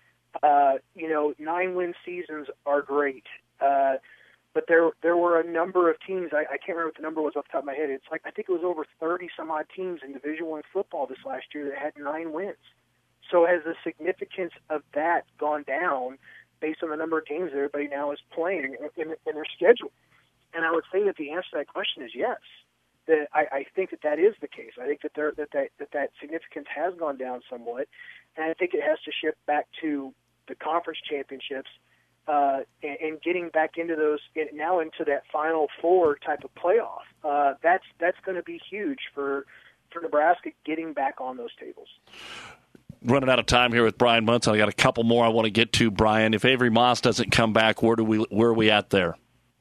9-win seasons are great, but there were a number of teams. I can't remember what the number was off the top of my head. It's like I think it was over 30 some odd teams in Division I football this last year that had 9 wins. So has the significance of that gone down based on the number of games that everybody now is playing in their schedule? And I would say that the answer to that question is yes. That I think that is the case. I think that significance has gone down somewhat, and I think it has to shift back to the conference championships and getting back into into that Final Four type of playoff. That's going to be huge for Nebraska getting back on those tables. Running out of time here with Brian Munson. I got a couple more I want to get to, Brian. If Avery Moss doesn't come back, where are we at there?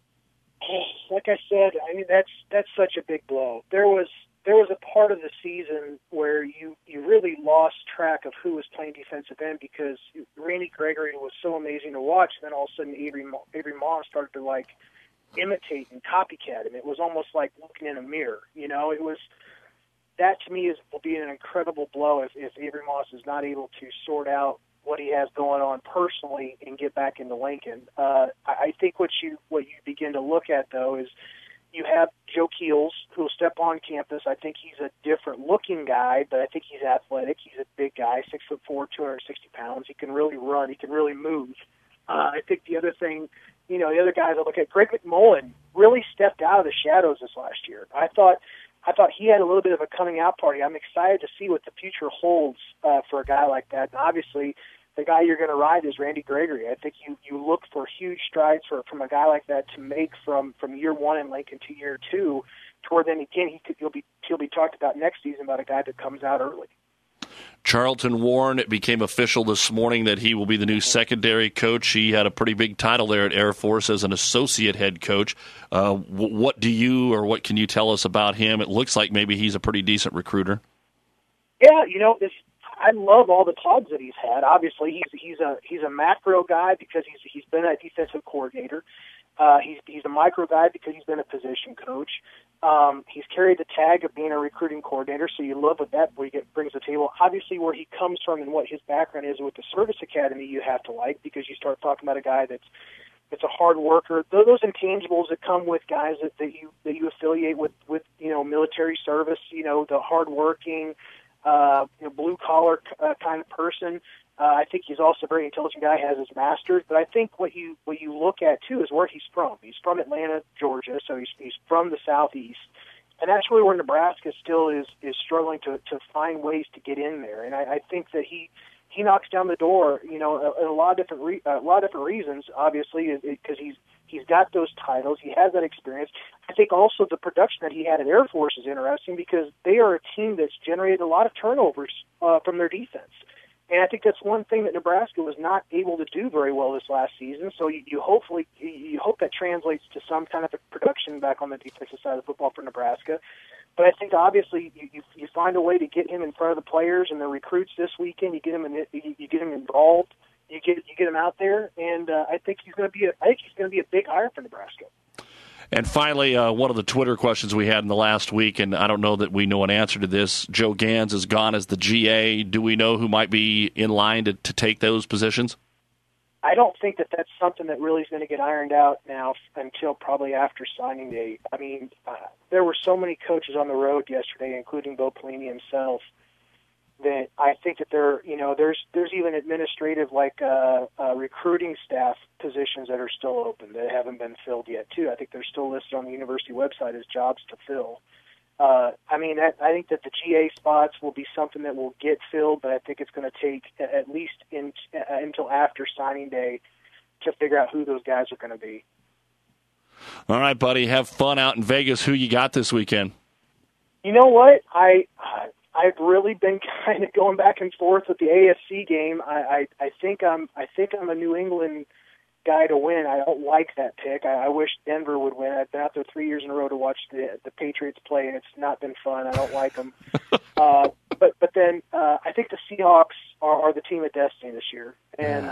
Like I said, I mean that's such a big blow. There was a part of the season where you really lost track of who was playing defensive end because Randy Gregory was so amazing to watch. And then all of a sudden Avery Moss started to imitate and copycat him. It was almost like looking in a mirror. It was that to me will be an incredible blow if Avery Moss is not able to sort out what he has going on personally and get back into Lincoln. I think what you begin to look at though is you have Joe Keels, who will step on campus. I think he's a different-looking guy, but I think he's athletic. He's a big guy, 6'4", 260 pounds. He can really run. He can really move. I think the other thing, the other guys I look at, Greg McMullen really stepped out of the shadows this last year. I thought he had a little bit of a coming-out party. I'm excited to see what the future holds for a guy like that. And obviously, the guy you're going to ride is Randy Gregory. I think you look for huge strides from a guy like that to make from year 1 in Lincoln to year 2. Toward then again, he'll be talked about next season about a guy that comes out early. Charlton Warren, it became official this morning that he will be the new secondary coach. He had a pretty big title there at Air Force as an associate head coach. What can you tell us about him? It looks like maybe he's a pretty decent recruiter. Yeah, I love all the clubs that he's had. Obviously, he's a macro guy because he's been a defensive coordinator. He's a micro guy because he's been a position coach. He's carried the tag of being a recruiting coordinator, so you love what that brings to the table. Obviously, where he comes from and what his background is with the service academy, you have to like because you start talking about a guy that's a hard worker. Those intangibles that come with guys that you affiliate with military service, the hardworking, blue collar kind of person. I think he's also a very intelligent guy, has his master's. But I think what you look at too is where he's from. He's from Atlanta, Georgia, so he's from the Southeast, and that's really where Nebraska still is struggling to find ways to get in there. And I think that he knocks down the door, in a lot of different reasons. Obviously, because he's got those titles, he has that experience. I think also the production that he had at Air Force is interesting because they are a team that's generated a lot of turnovers from their defense. And I think that's one thing that Nebraska was not able to do very well this last season. So you hope that translates to some kind of a production back on the defensive side of the football for Nebraska. But I think obviously you find a way to get him in front of the players and the recruits this weekend. You get him involved. You get him out there, and I think he's going to be a big hire for Nebraska. And finally, one of the Twitter questions we had in the last week, and I don't know that we know an answer to this. Joe Gans is gone as the GA. Do we know who might be in line to take those positions? I don't think that that's something that really is going to get ironed out now until probably after signing day. I mean, there were so many coaches on the road yesterday, including Bo Pelini himself, that I think that there's even administrative recruiting staff positions that are still open that haven't been filled yet too. I think they're still listed on the university website as jobs to fill. I think that the GA spots will be something that will get filled, but I think it's going to take at least until after signing day to figure out who those guys are going to be. All right, buddy. Have fun out in Vegas. Who you got this weekend? You know what? I've really been kind of going back and forth with the AFC game. I think I'm a New England guy to win. I don't like that pick. I wish Denver would win. I've been out there 3 years in a row to watch the Patriots play, and it's not been fun. I don't like them. But then I think the Seahawks are the team of destiny this year. And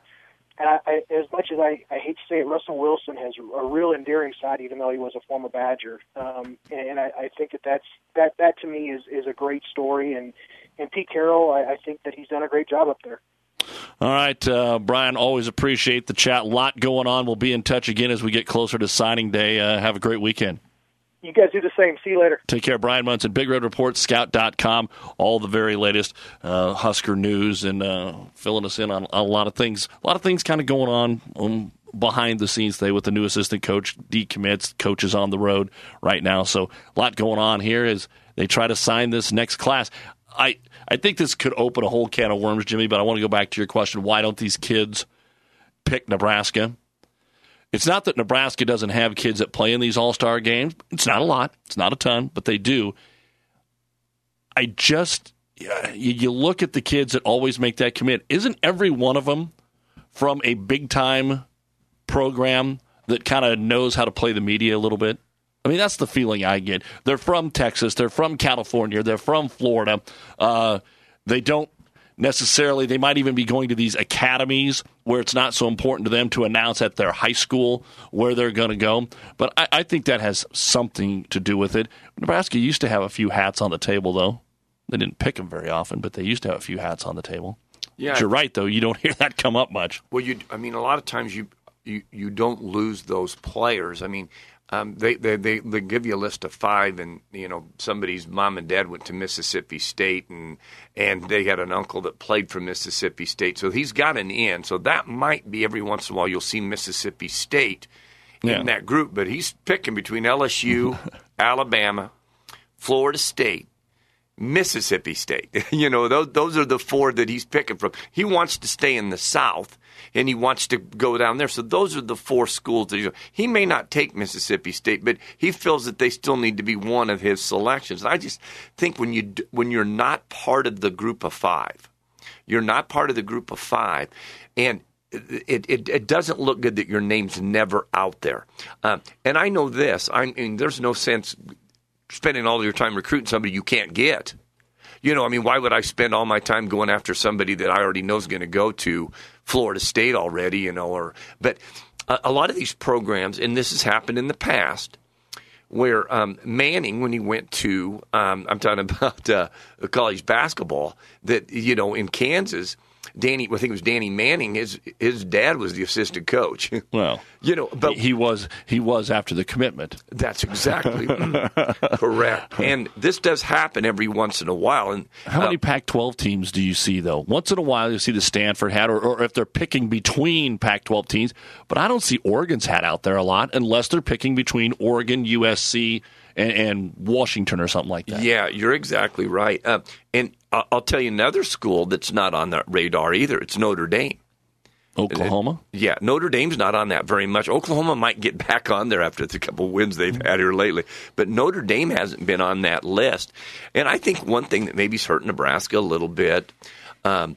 I, as much as I hate to say it, Russell Wilson has a real endearing side, even though he was a former Badger. And I think that to me is a great story. And Pete Carroll, I think that he's done a great job up there. All right, Brian, always appreciate the chat. A lot going on. We'll be in touch again as we get closer to signing day. Have a great weekend. You guys do the same. See you later. Take care. Brian Munson, Big Red Report, Scout.com, all the very latest Husker news and filling us in on a lot of things. A lot of things kind of going on behind the scenes today with the new assistant coach, decommits, coaches on the road right now. So a lot going on here as they try to sign this next class. I think this could open a whole can of worms, Jimmy, but I want to go back to your question. Why don't these kids pick Nebraska? It's not that Nebraska doesn't have kids that play in these all-star games. It's not a lot. It's not a ton, but they do. You look at the kids that always make that commit. Isn't every one of them from a big-time program that kind of knows how to play the media a little bit? I mean, that's the feeling I get. They're from Texas. They're from California. They're from Florida. They don't necessarily, they might even be going to these academies where it's not so important to them to announce at their high school where they're going to go. But I think that has something to do with it. Nebraska used to have a few hats on the table, though. They didn't pick them very often, but they used to have a few hats on the table. Yeah, but you're right, though. You don't hear that come up much. Well, a lot of times you don't lose those players. I mean, they give you a list of 5, and somebody's mom and dad went to Mississippi State, and they had an uncle that played for Mississippi State, so he's got an in. So that might be every once in a while you'll see Mississippi State in that group, but he's picking between LSU, Alabama, Florida State, Mississippi State. Those are the 4 that he's picking from. He wants to stay in the South, and he wants to go down there. So those are the 4 schools that he may not take Mississippi State, but he feels that they still need to be one of his selections. And I just think when you're not part of the group of 5, you're not part of the group of 5, and it doesn't look good that your name's never out there. And I know this. I mean, there's no sense spending all your time recruiting somebody you can't get. Why would I spend all my time going after somebody that I already know is going to go to Florida State already, But a lot of these programs, and this has happened in the past, where Manning, when he went to, I'm talking about college basketball, that, in Kansas, I think it was Danny Manning. His dad was the assistant coach. Well, but he was after the commitment. That's exactly correct. And this does happen every once in a while. And how many Pac-12 teams do you see though? Once in a while, you see the Stanford hat, or if they're picking between Pac-12 teams. But I don't see Oregon's hat out there a lot, unless they're picking between Oregon, USC, and Washington or something like that. Yeah, you're exactly right. And I'll tell you another school that's not on that radar either. It's Notre Dame. Oklahoma? Yeah, Notre Dame's not on that very much. Oklahoma might get back on there after the couple of wins they've had here lately. But Notre Dame hasn't been on that list. And I think one thing that maybe's hurt Nebraska a little bit,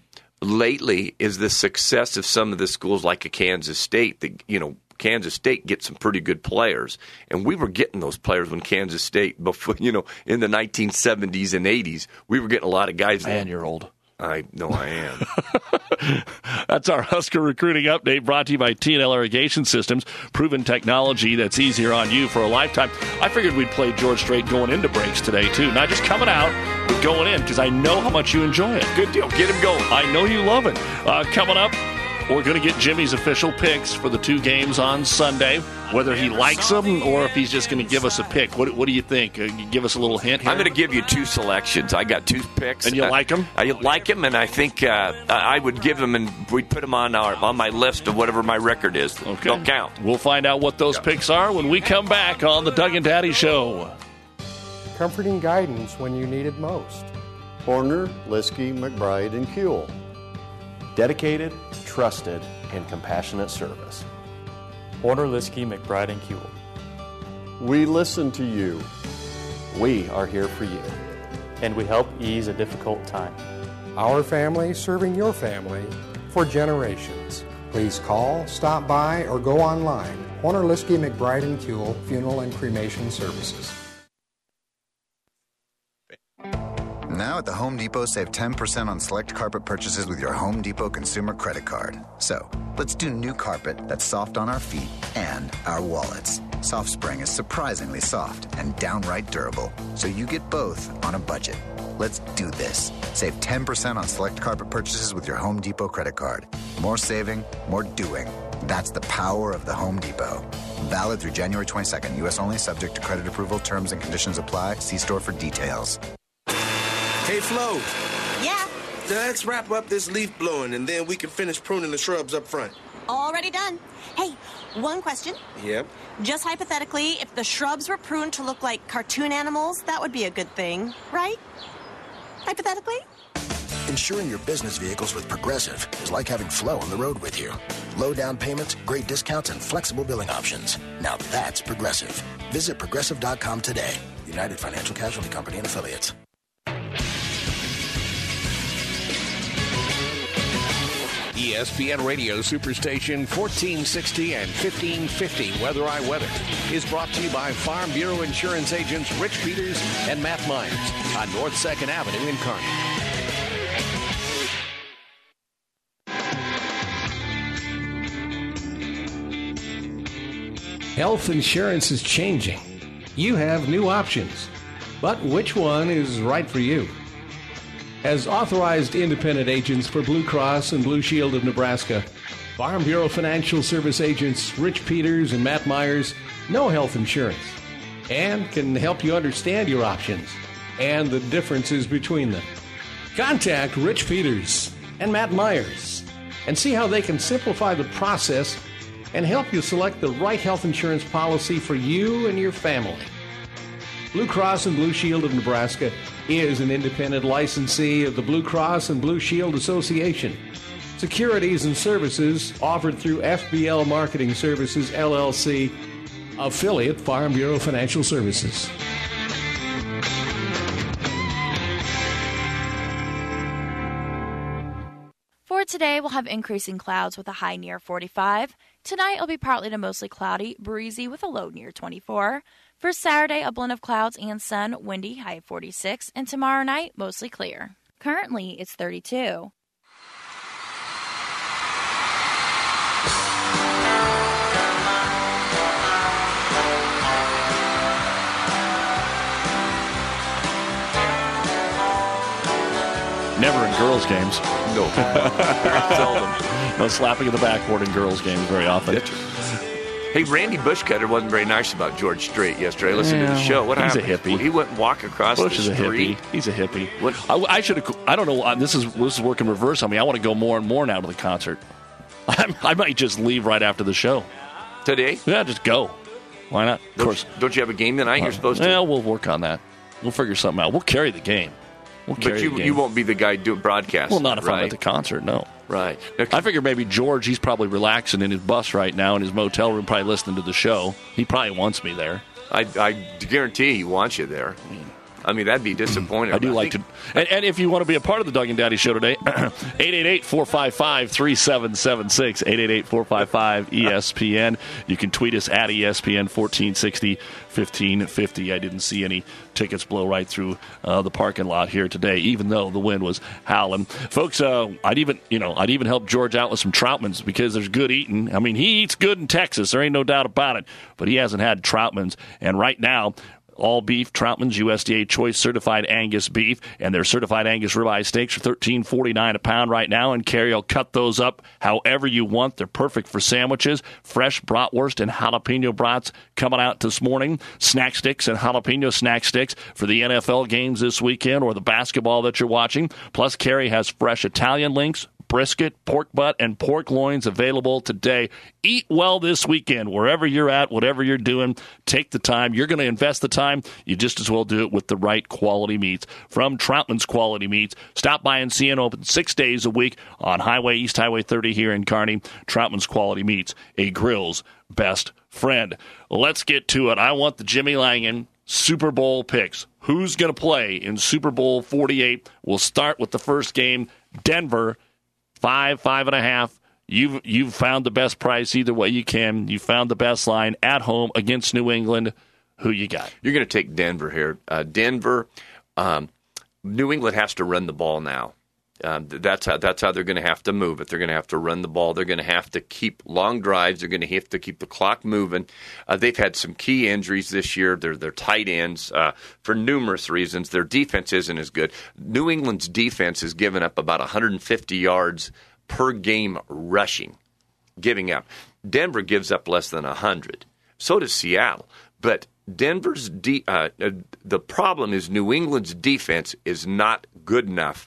lately is the success of some of the schools like a Kansas State. Kansas State gets some pretty good players, and we were getting those players when Kansas State, before, in the 1970s and 80s, we were getting a lot of guys. Man, you're old. I know I am. That's our Husker recruiting update, brought to you by T&L Irrigation Systems. Proven technology that's easier on you for a lifetime. I figured we'd play George Strait going into breaks today, too. Not just coming out, but going in, because I know how much you enjoy it. Good deal. Get him going. I know you love it. Coming up, we're going to get Jimmy's official picks for the 2 games on Sunday, whether he likes them or if he's just going to give us a pick. What do you think? Give us a little hint here. I'm going to give you 2 selections. I got 2 picks. And you like them? I like them, and I think I would give them, and we'd put them on my list of whatever my record is. Okay. Don't count. We'll find out what those picks are when we come back on the Doug and Daddy Show. Comforting guidance when you need it most. Horner, Liskey, McBride, and Kuehl. Dedicated, trusted, and compassionate service. Horner, Liskey, McBride, and Kuehl. We listen to you. We are here for you. And we help ease a difficult time. Our family serving your family for generations. Please call, stop by, or go online. Horner, Liskey, McBride, and Kuehl Funeral and Cremation Services. Now at the Home Depot, save 10% on select carpet purchases with your Home Depot consumer credit card. So, let's do new carpet that's soft on our feet and our wallets. Soft Spring is surprisingly soft and downright durable, so you get both on a budget. Let's do this. Save 10% on select carpet purchases with your Home Depot credit card. More saving, more doing. That's the power of the Home Depot. Valid through January 22nd. U.S. only, subject to credit approval. Terms and conditions apply. See store for details. Hey, Flo. Yeah? Let's wrap up this leaf blowing, and then we can finish pruning the shrubs up front. Already done. Hey, one question. Yep. Just hypothetically, if the shrubs were pruned to look like cartoon animals, that would be a good thing, right? Hypothetically? Insuring your business vehicles with Progressive is like having Flo on the road with you. Low down payments, great discounts, and flexible billing options. Now that's Progressive. Visit Progressive.com today. United Financial Casualty Company and Affiliates. ESPN Radio Superstation 1460 and 1550 Weather I Weather is brought to you by Farm Bureau Insurance agents Rich Peters and Matt Myers on North 2nd Avenue in Kearney. Health insurance is changing. You have new options, but which one is right for you? As authorized independent agents for Blue Cross and Blue Shield of Nebraska, Farm Bureau Financial Service agents Rich Peters and Matt Myers know health insurance and can help you understand your options and the differences between them. Contact Rich Peters and Matt Myers and see how they can simplify the process and help you select the right health insurance policy for you and your family. Blue Cross and Blue Shield of Nebraska is an independent licensee of the Blue Cross and Blue Shield Association. Securities and services offered through FBL Marketing Services, LLC, affiliate Farm Bureau Financial Services. For today, we'll have increasing clouds with a high near 45. Tonight, it'll be partly to mostly cloudy, breezy with a low near 24. For Saturday, a blend of clouds and sun, windy, high of 46. And tomorrow night, mostly clear. Currently, it's 32. Never in girls' games. No. Very seldom. No slapping of the backboard in girls' games very often. Hey, Randy Bushcutter wasn't very nice about George Strait yesterday. I listened to the show. What happened? He's a hippie. He went and walk across Bush the is a street. hippie. He's a hippie. I should have. I don't know. This is working reverse on me. I want to go more and more now to the concert. I might just leave right after the show. Today? Yeah, just go. Why not? Of course. Don't you have a game tonight? You're supposed to. Yeah, we'll work on that. We'll figure something out. We'll carry the game. But you won't be the guy doing broadcast. Well, not if right? I'm at the concert, no. Right. I figure maybe George, he's probably relaxing in his bus right now in his motel room, probably listening to the show. He probably wants me there. I guarantee he wants you there. I mean, that'd be disappointing. I do like to. And if you want to be a part of the Doug and Daddy Show today, 888-455-3776, 888-455-ESPN. You can tweet us at ESPN 1460 1550. I didn't see any tickets blow right through the parking lot here today, even though the wind was howling. Folks, I'd even help George out with some Troutmans because there's good eating. I mean, he eats good in Texas. There ain't no doubt about it. But he hasn't had Troutmans. And right now, all beef Troutman's USDA Choice Certified Angus beef and their Certified Angus ribeye steaks are $13.49 a pound right now. And Carrie will cut those up however you want. They're perfect for sandwiches. Fresh bratwurst and jalapeno brats coming out this morning. Snack sticks and jalapeno snack sticks for the NFL games this weekend or the basketball that you're watching. Plus, Carrie has fresh Italian links, brisket, pork butt, and pork loins available today. Eat well this weekend, wherever you're at, whatever you're doing. Take the time. You're going to invest the time. You just as well do it with the right quality meats from Troutman's Quality Meats. Stop by and see it open 6 days a week on East Highway 30 here in Kearney. Troutman's Quality Meats, a grill's best friend. Let's get to it. I want the Jimmy Langen Super Bowl picks. Who's going to play in Super Bowl 48? We'll start with the first game, Denver. 5.5. You've found the best price either way you can. You found the best line at home against New England. Who you got? You're going to take Denver here. New England has to run the ball now. That's how they're going to have to move it. They're going to have to run the ball. They're going to have to keep long drives. They're going to have to keep the clock moving. They've had some key injuries this year. They're tight ends for numerous reasons. Their defense isn't as good. New England's defense has given up about 150 yards per game rushing, giving up. Denver gives up less than 100. So does Seattle. But Denver's the problem is New England's defense is not good enough.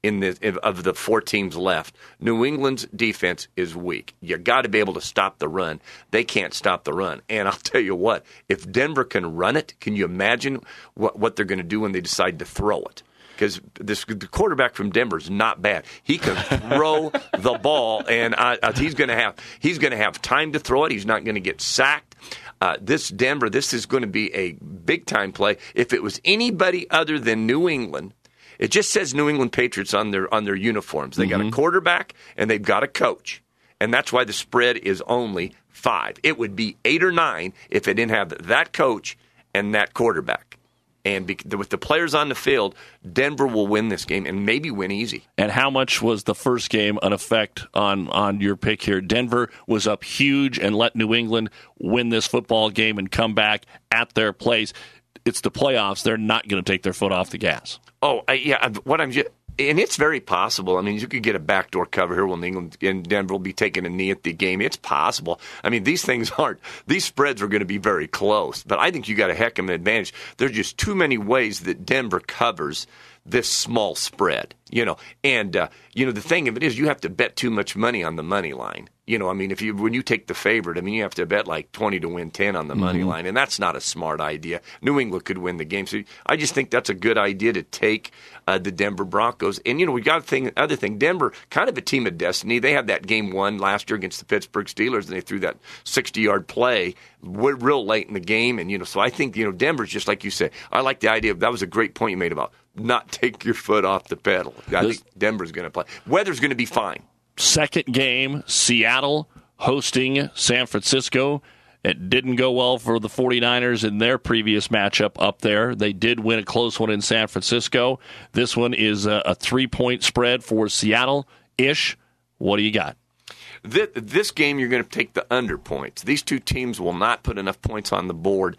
Of the four teams left, New England's defense is weak. You got to be able to stop the run. They can't stop the run. And I'll tell you what, if Denver can run it, can you imagine what they're going to do when they decide to throw it? Because the quarterback from Denver is not bad. He can throw the ball, and he's going to have time to throw it. He's not going to get sacked. This Denver, this is going to be a big time play. If it was anybody other than New England. It just says New England Patriots on their uniforms. They got a quarterback and they've got a coach. And that's why the spread is only 5. It would be 8 or 9 if it didn't have that coach and that quarterback. And with the players on the field, Denver will win this game and maybe win easy. And how much was the first game an effect on your pick here? Denver was up huge and let New England win this football game and come back at their place. It's the playoffs. They're not going to take their foot off the gas. Oh, yeah. And it's very possible. I mean, you could get a backdoor cover here when New England and Denver will be taking a knee at the game. It's possible. I mean, these spreads are going to be very close. But I think you got a heck of an advantage. There's just too many ways that Denver covers this small spread, And, the thing of it is you have to bet too much money on the money line. I mean, when you take the favorite, I mean, you have to bet like 20 to win 10 on the money line, and that's not a smart idea. New England could win the game. So I just think that's a good idea to take the Denver Broncos. And, we got other thing, Denver, kind of a team of destiny. They had that game won last year against the Pittsburgh Steelers, and they threw that 60-yard play real late in the game. And, so I think, Denver's just like you say. I like the idea. That was a great point you made about not take your foot off the pedal. I think Denver's going to play. Weather's going to be fine. Second game, Seattle hosting San Francisco. It didn't go well for the 49ers in their previous matchup up there. They did win a close one in San Francisco. This one is a 3-point spread for Seattle-ish. What do you got? This game, you're going to take the under points. These two teams will not put enough points on the board.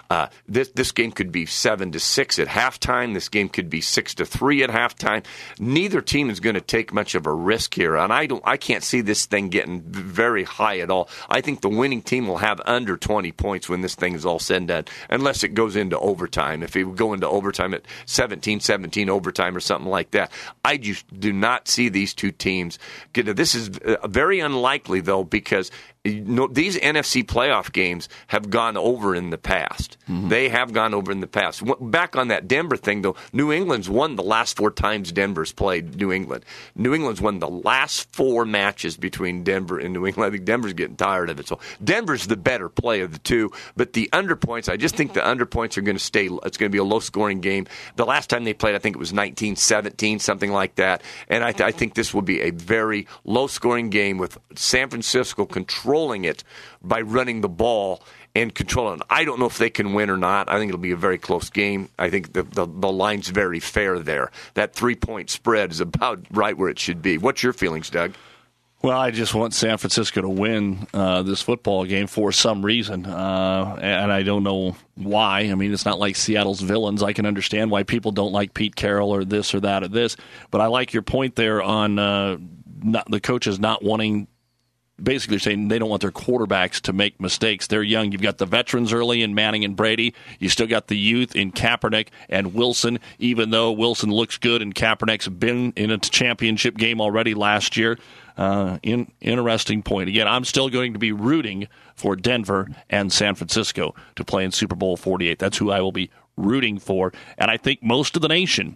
This game could be 7-6 at halftime. This game could be 6-3 at halftime. Neither team is going to take much of a risk here, and I can't see this thing getting very high at all. I think the winning team will have under 20 points when this thing is all said and done, unless it goes into overtime. If it would go into overtime at 17-17 overtime or something like that, I just do not see these two teams. This is very unlikely, though, because these NFC playoff games have gone over in the past. Mm-hmm. They have gone over in the past. Back on that Denver thing, though, New England's won the last 4 times Denver's played New England. New England's won the last 4 matches between Denver and New England. I think Denver's getting tired of it. So Denver's the better play of the two. But the underpoints, I just think the underpoints are going to stay. It's going to be a low-scoring game. The last time they played, I think it was 1917, something like that. And I think this will be a very low-scoring game with San Francisco controlling it by running the ball and controlling it. I don't know if they can win or not. I think it'll be a very close game. I think the line's very fair there. That 3-point spread is about right where it should be. What's your feelings, Doug? Well, I just want San Francisco to win this football game for some reason, and I don't know why. I mean, it's not like Seattle's villains. I can understand why people don't like Pete Carroll or this or that or this, but I like your point there on the coaches not wanting, basically saying they don't want their quarterbacks to make mistakes. They're young. You've got the veterans early in Manning and Brady. You still got the youth in Kaepernick and Wilson, even though Wilson looks good and Kaepernick's been in a championship game already last year. Interesting point. Again, I'm still going to be rooting for Denver and San Francisco to play in Super Bowl 48. That's who I will be rooting for. And I think most of the nation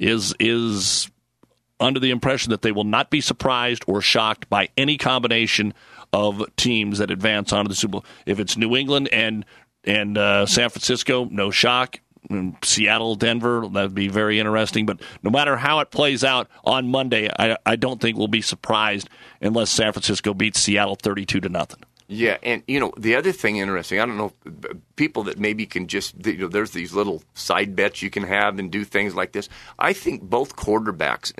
is under the impression that they will not be surprised or shocked by any combination of teams that advance onto the Super Bowl. If it's New England and San Francisco, no shock. Seattle, Denver, that would be very interesting. But no matter how it plays out on Monday, I don't think we'll be surprised unless San Francisco beats Seattle 32-0. Yeah, and, the other thing interesting, I don't know, people that maybe can just, there's these little side bets you can have and do things like this. I think both quarterbacks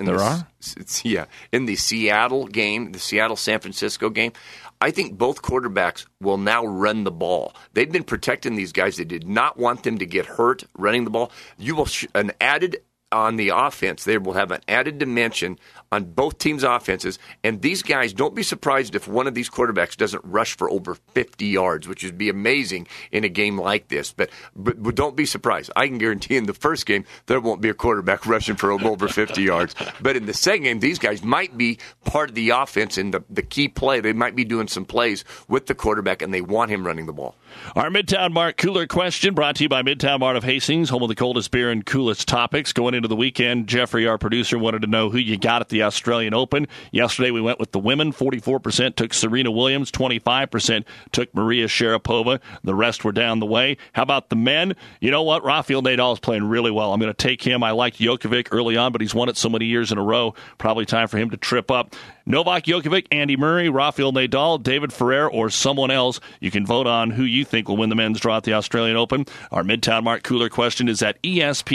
in the Seattle game, the Seattle-San Francisco game, I think both quarterbacks will now run the ball. They've been protecting these guys. They did not want them to get hurt running the ball. You will on the offense, they will have an added dimension on both teams' offenses. And these guys, don't be surprised if one of these quarterbacks doesn't rush for over 50 yards, which would be amazing in a game like this. But don't be surprised. I can guarantee in the first game, there won't be a quarterback rushing for over 50 yards. But in the second game, these guys might be part of the offense in the key play. They might be doing some plays with the quarterback, and they want him running the ball. Our Midtown Mart Cooler question brought to you by Midtown Mart of Hastings, home of the coldest beer and coolest topics. Going into the weekend, Jeffrey, our producer, wanted to know who you got at the Australian Open. Yesterday we went with the women. 44% took Serena Williams. 25% took Maria Sharapova. The rest were down the way. How about the men? You know what? Rafael Nadal is playing really well. I'm going to take him. I liked Djokovic early on, but he's won it so many years in a row. Probably time for him to trip up. Novak Djokovic, Andy Murray, Rafael Nadal, David Ferrer, or someone else. You can vote on who you think will win the men's draw at the Australian Open. Our Midtown Mart Cooler question is at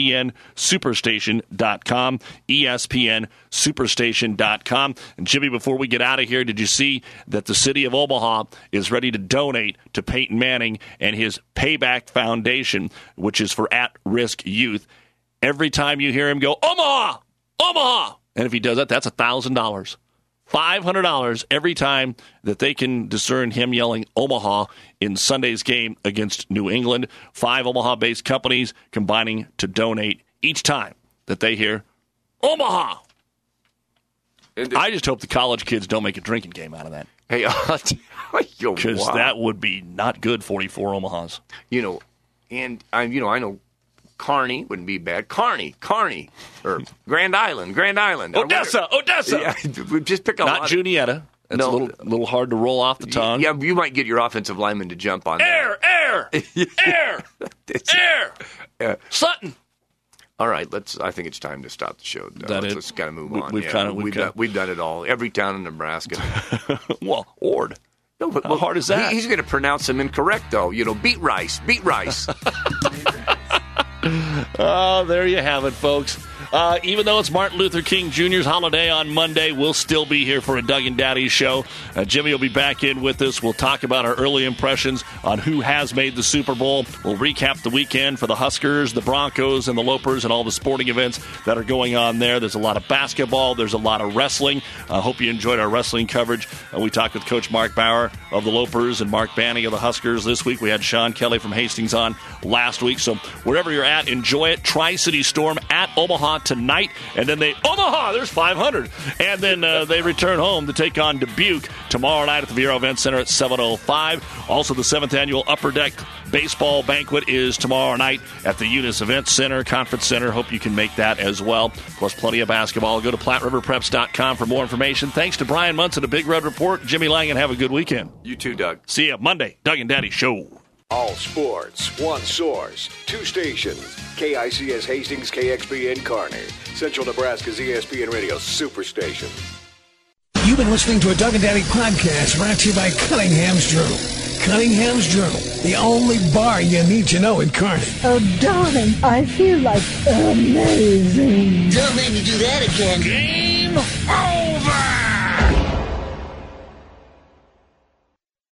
ESPNSuperstation.com. ESPNSuperstation.com. And Jimmy, before we get out of here, did you see that the city of Omaha is ready to donate to Peyton Manning and his Payback Foundation, which is for at-risk youth? Every time you hear him go, Omaha! Omaha! And if he does that, that's $1,000. $500 every time that they can discern him yelling Omaha in Sunday's game against New England. 5 Omaha-based companies combining to donate each time that they hear Omaha. I just hope the college kids don't make a drinking game out of that. Hey, because that would be not good 44 Omahas. And I know Kearney wouldn't be bad. Kearney, or Grand Island. Odessa. Yeah, just pick a not lot. Juniata. It's a little hard to roll off the tongue. Yeah, you might get your offensive lineman to jump on Air! Sutton. All right, I think it's time to stop the show. Let's kind of move on. We've done it all. Every town in Nebraska. Well, Ord. No, but how hard is that? He's going to pronounce them incorrect, though. Beat Rice. Oh, there you have it, folks. Even though it's Martin Luther King Jr.'s holiday on Monday, we'll still be here for a Doug and Daddy show. Jimmy will be back in with us. We'll talk about our early impressions on who has made the Super Bowl. We'll recap the weekend for the Huskers, the Broncos, and the Lopers, and all the sporting events that are going on there. There's a lot of basketball. There's a lot of wrestling. I hope you enjoyed our wrestling coverage. We talked with Coach Mark Bauer of the Lopers and Mark Banning of the Huskers this week. We had Sean Kelly from Hastings on last week. So wherever you're at, enjoy it. Tri-City Storm at Omaha Omaha tonight, and then Omaha, there's 500. And then they return home to take on Dubuque tomorrow night at the Viero Event Center at 7:05. Also, the 7th Annual Upper Deck Baseball Banquet is tomorrow night at the Eunice Event Center, Conference Center. Hope you can make that as well. Plus, plenty of basketball. Go to PlatteRiverPreps.com for more information. Thanks to Brian Munson, a Big Red Report. Jimmy Langan, have a good weekend. You too, Doug. See you Monday. Doug and Daddy Show. All sports, one source, two stations. KICS Hastings, KXPN Kearney. Central Nebraska's ESPN Radio Superstation. You've been listening to a Doug and Daddy podcast brought to you by Cunningham's Journal. Cunningham's Journal, the only bar you need to know in Kearney. Oh, darling, I feel like amazing. Don't make me do that again. Game on!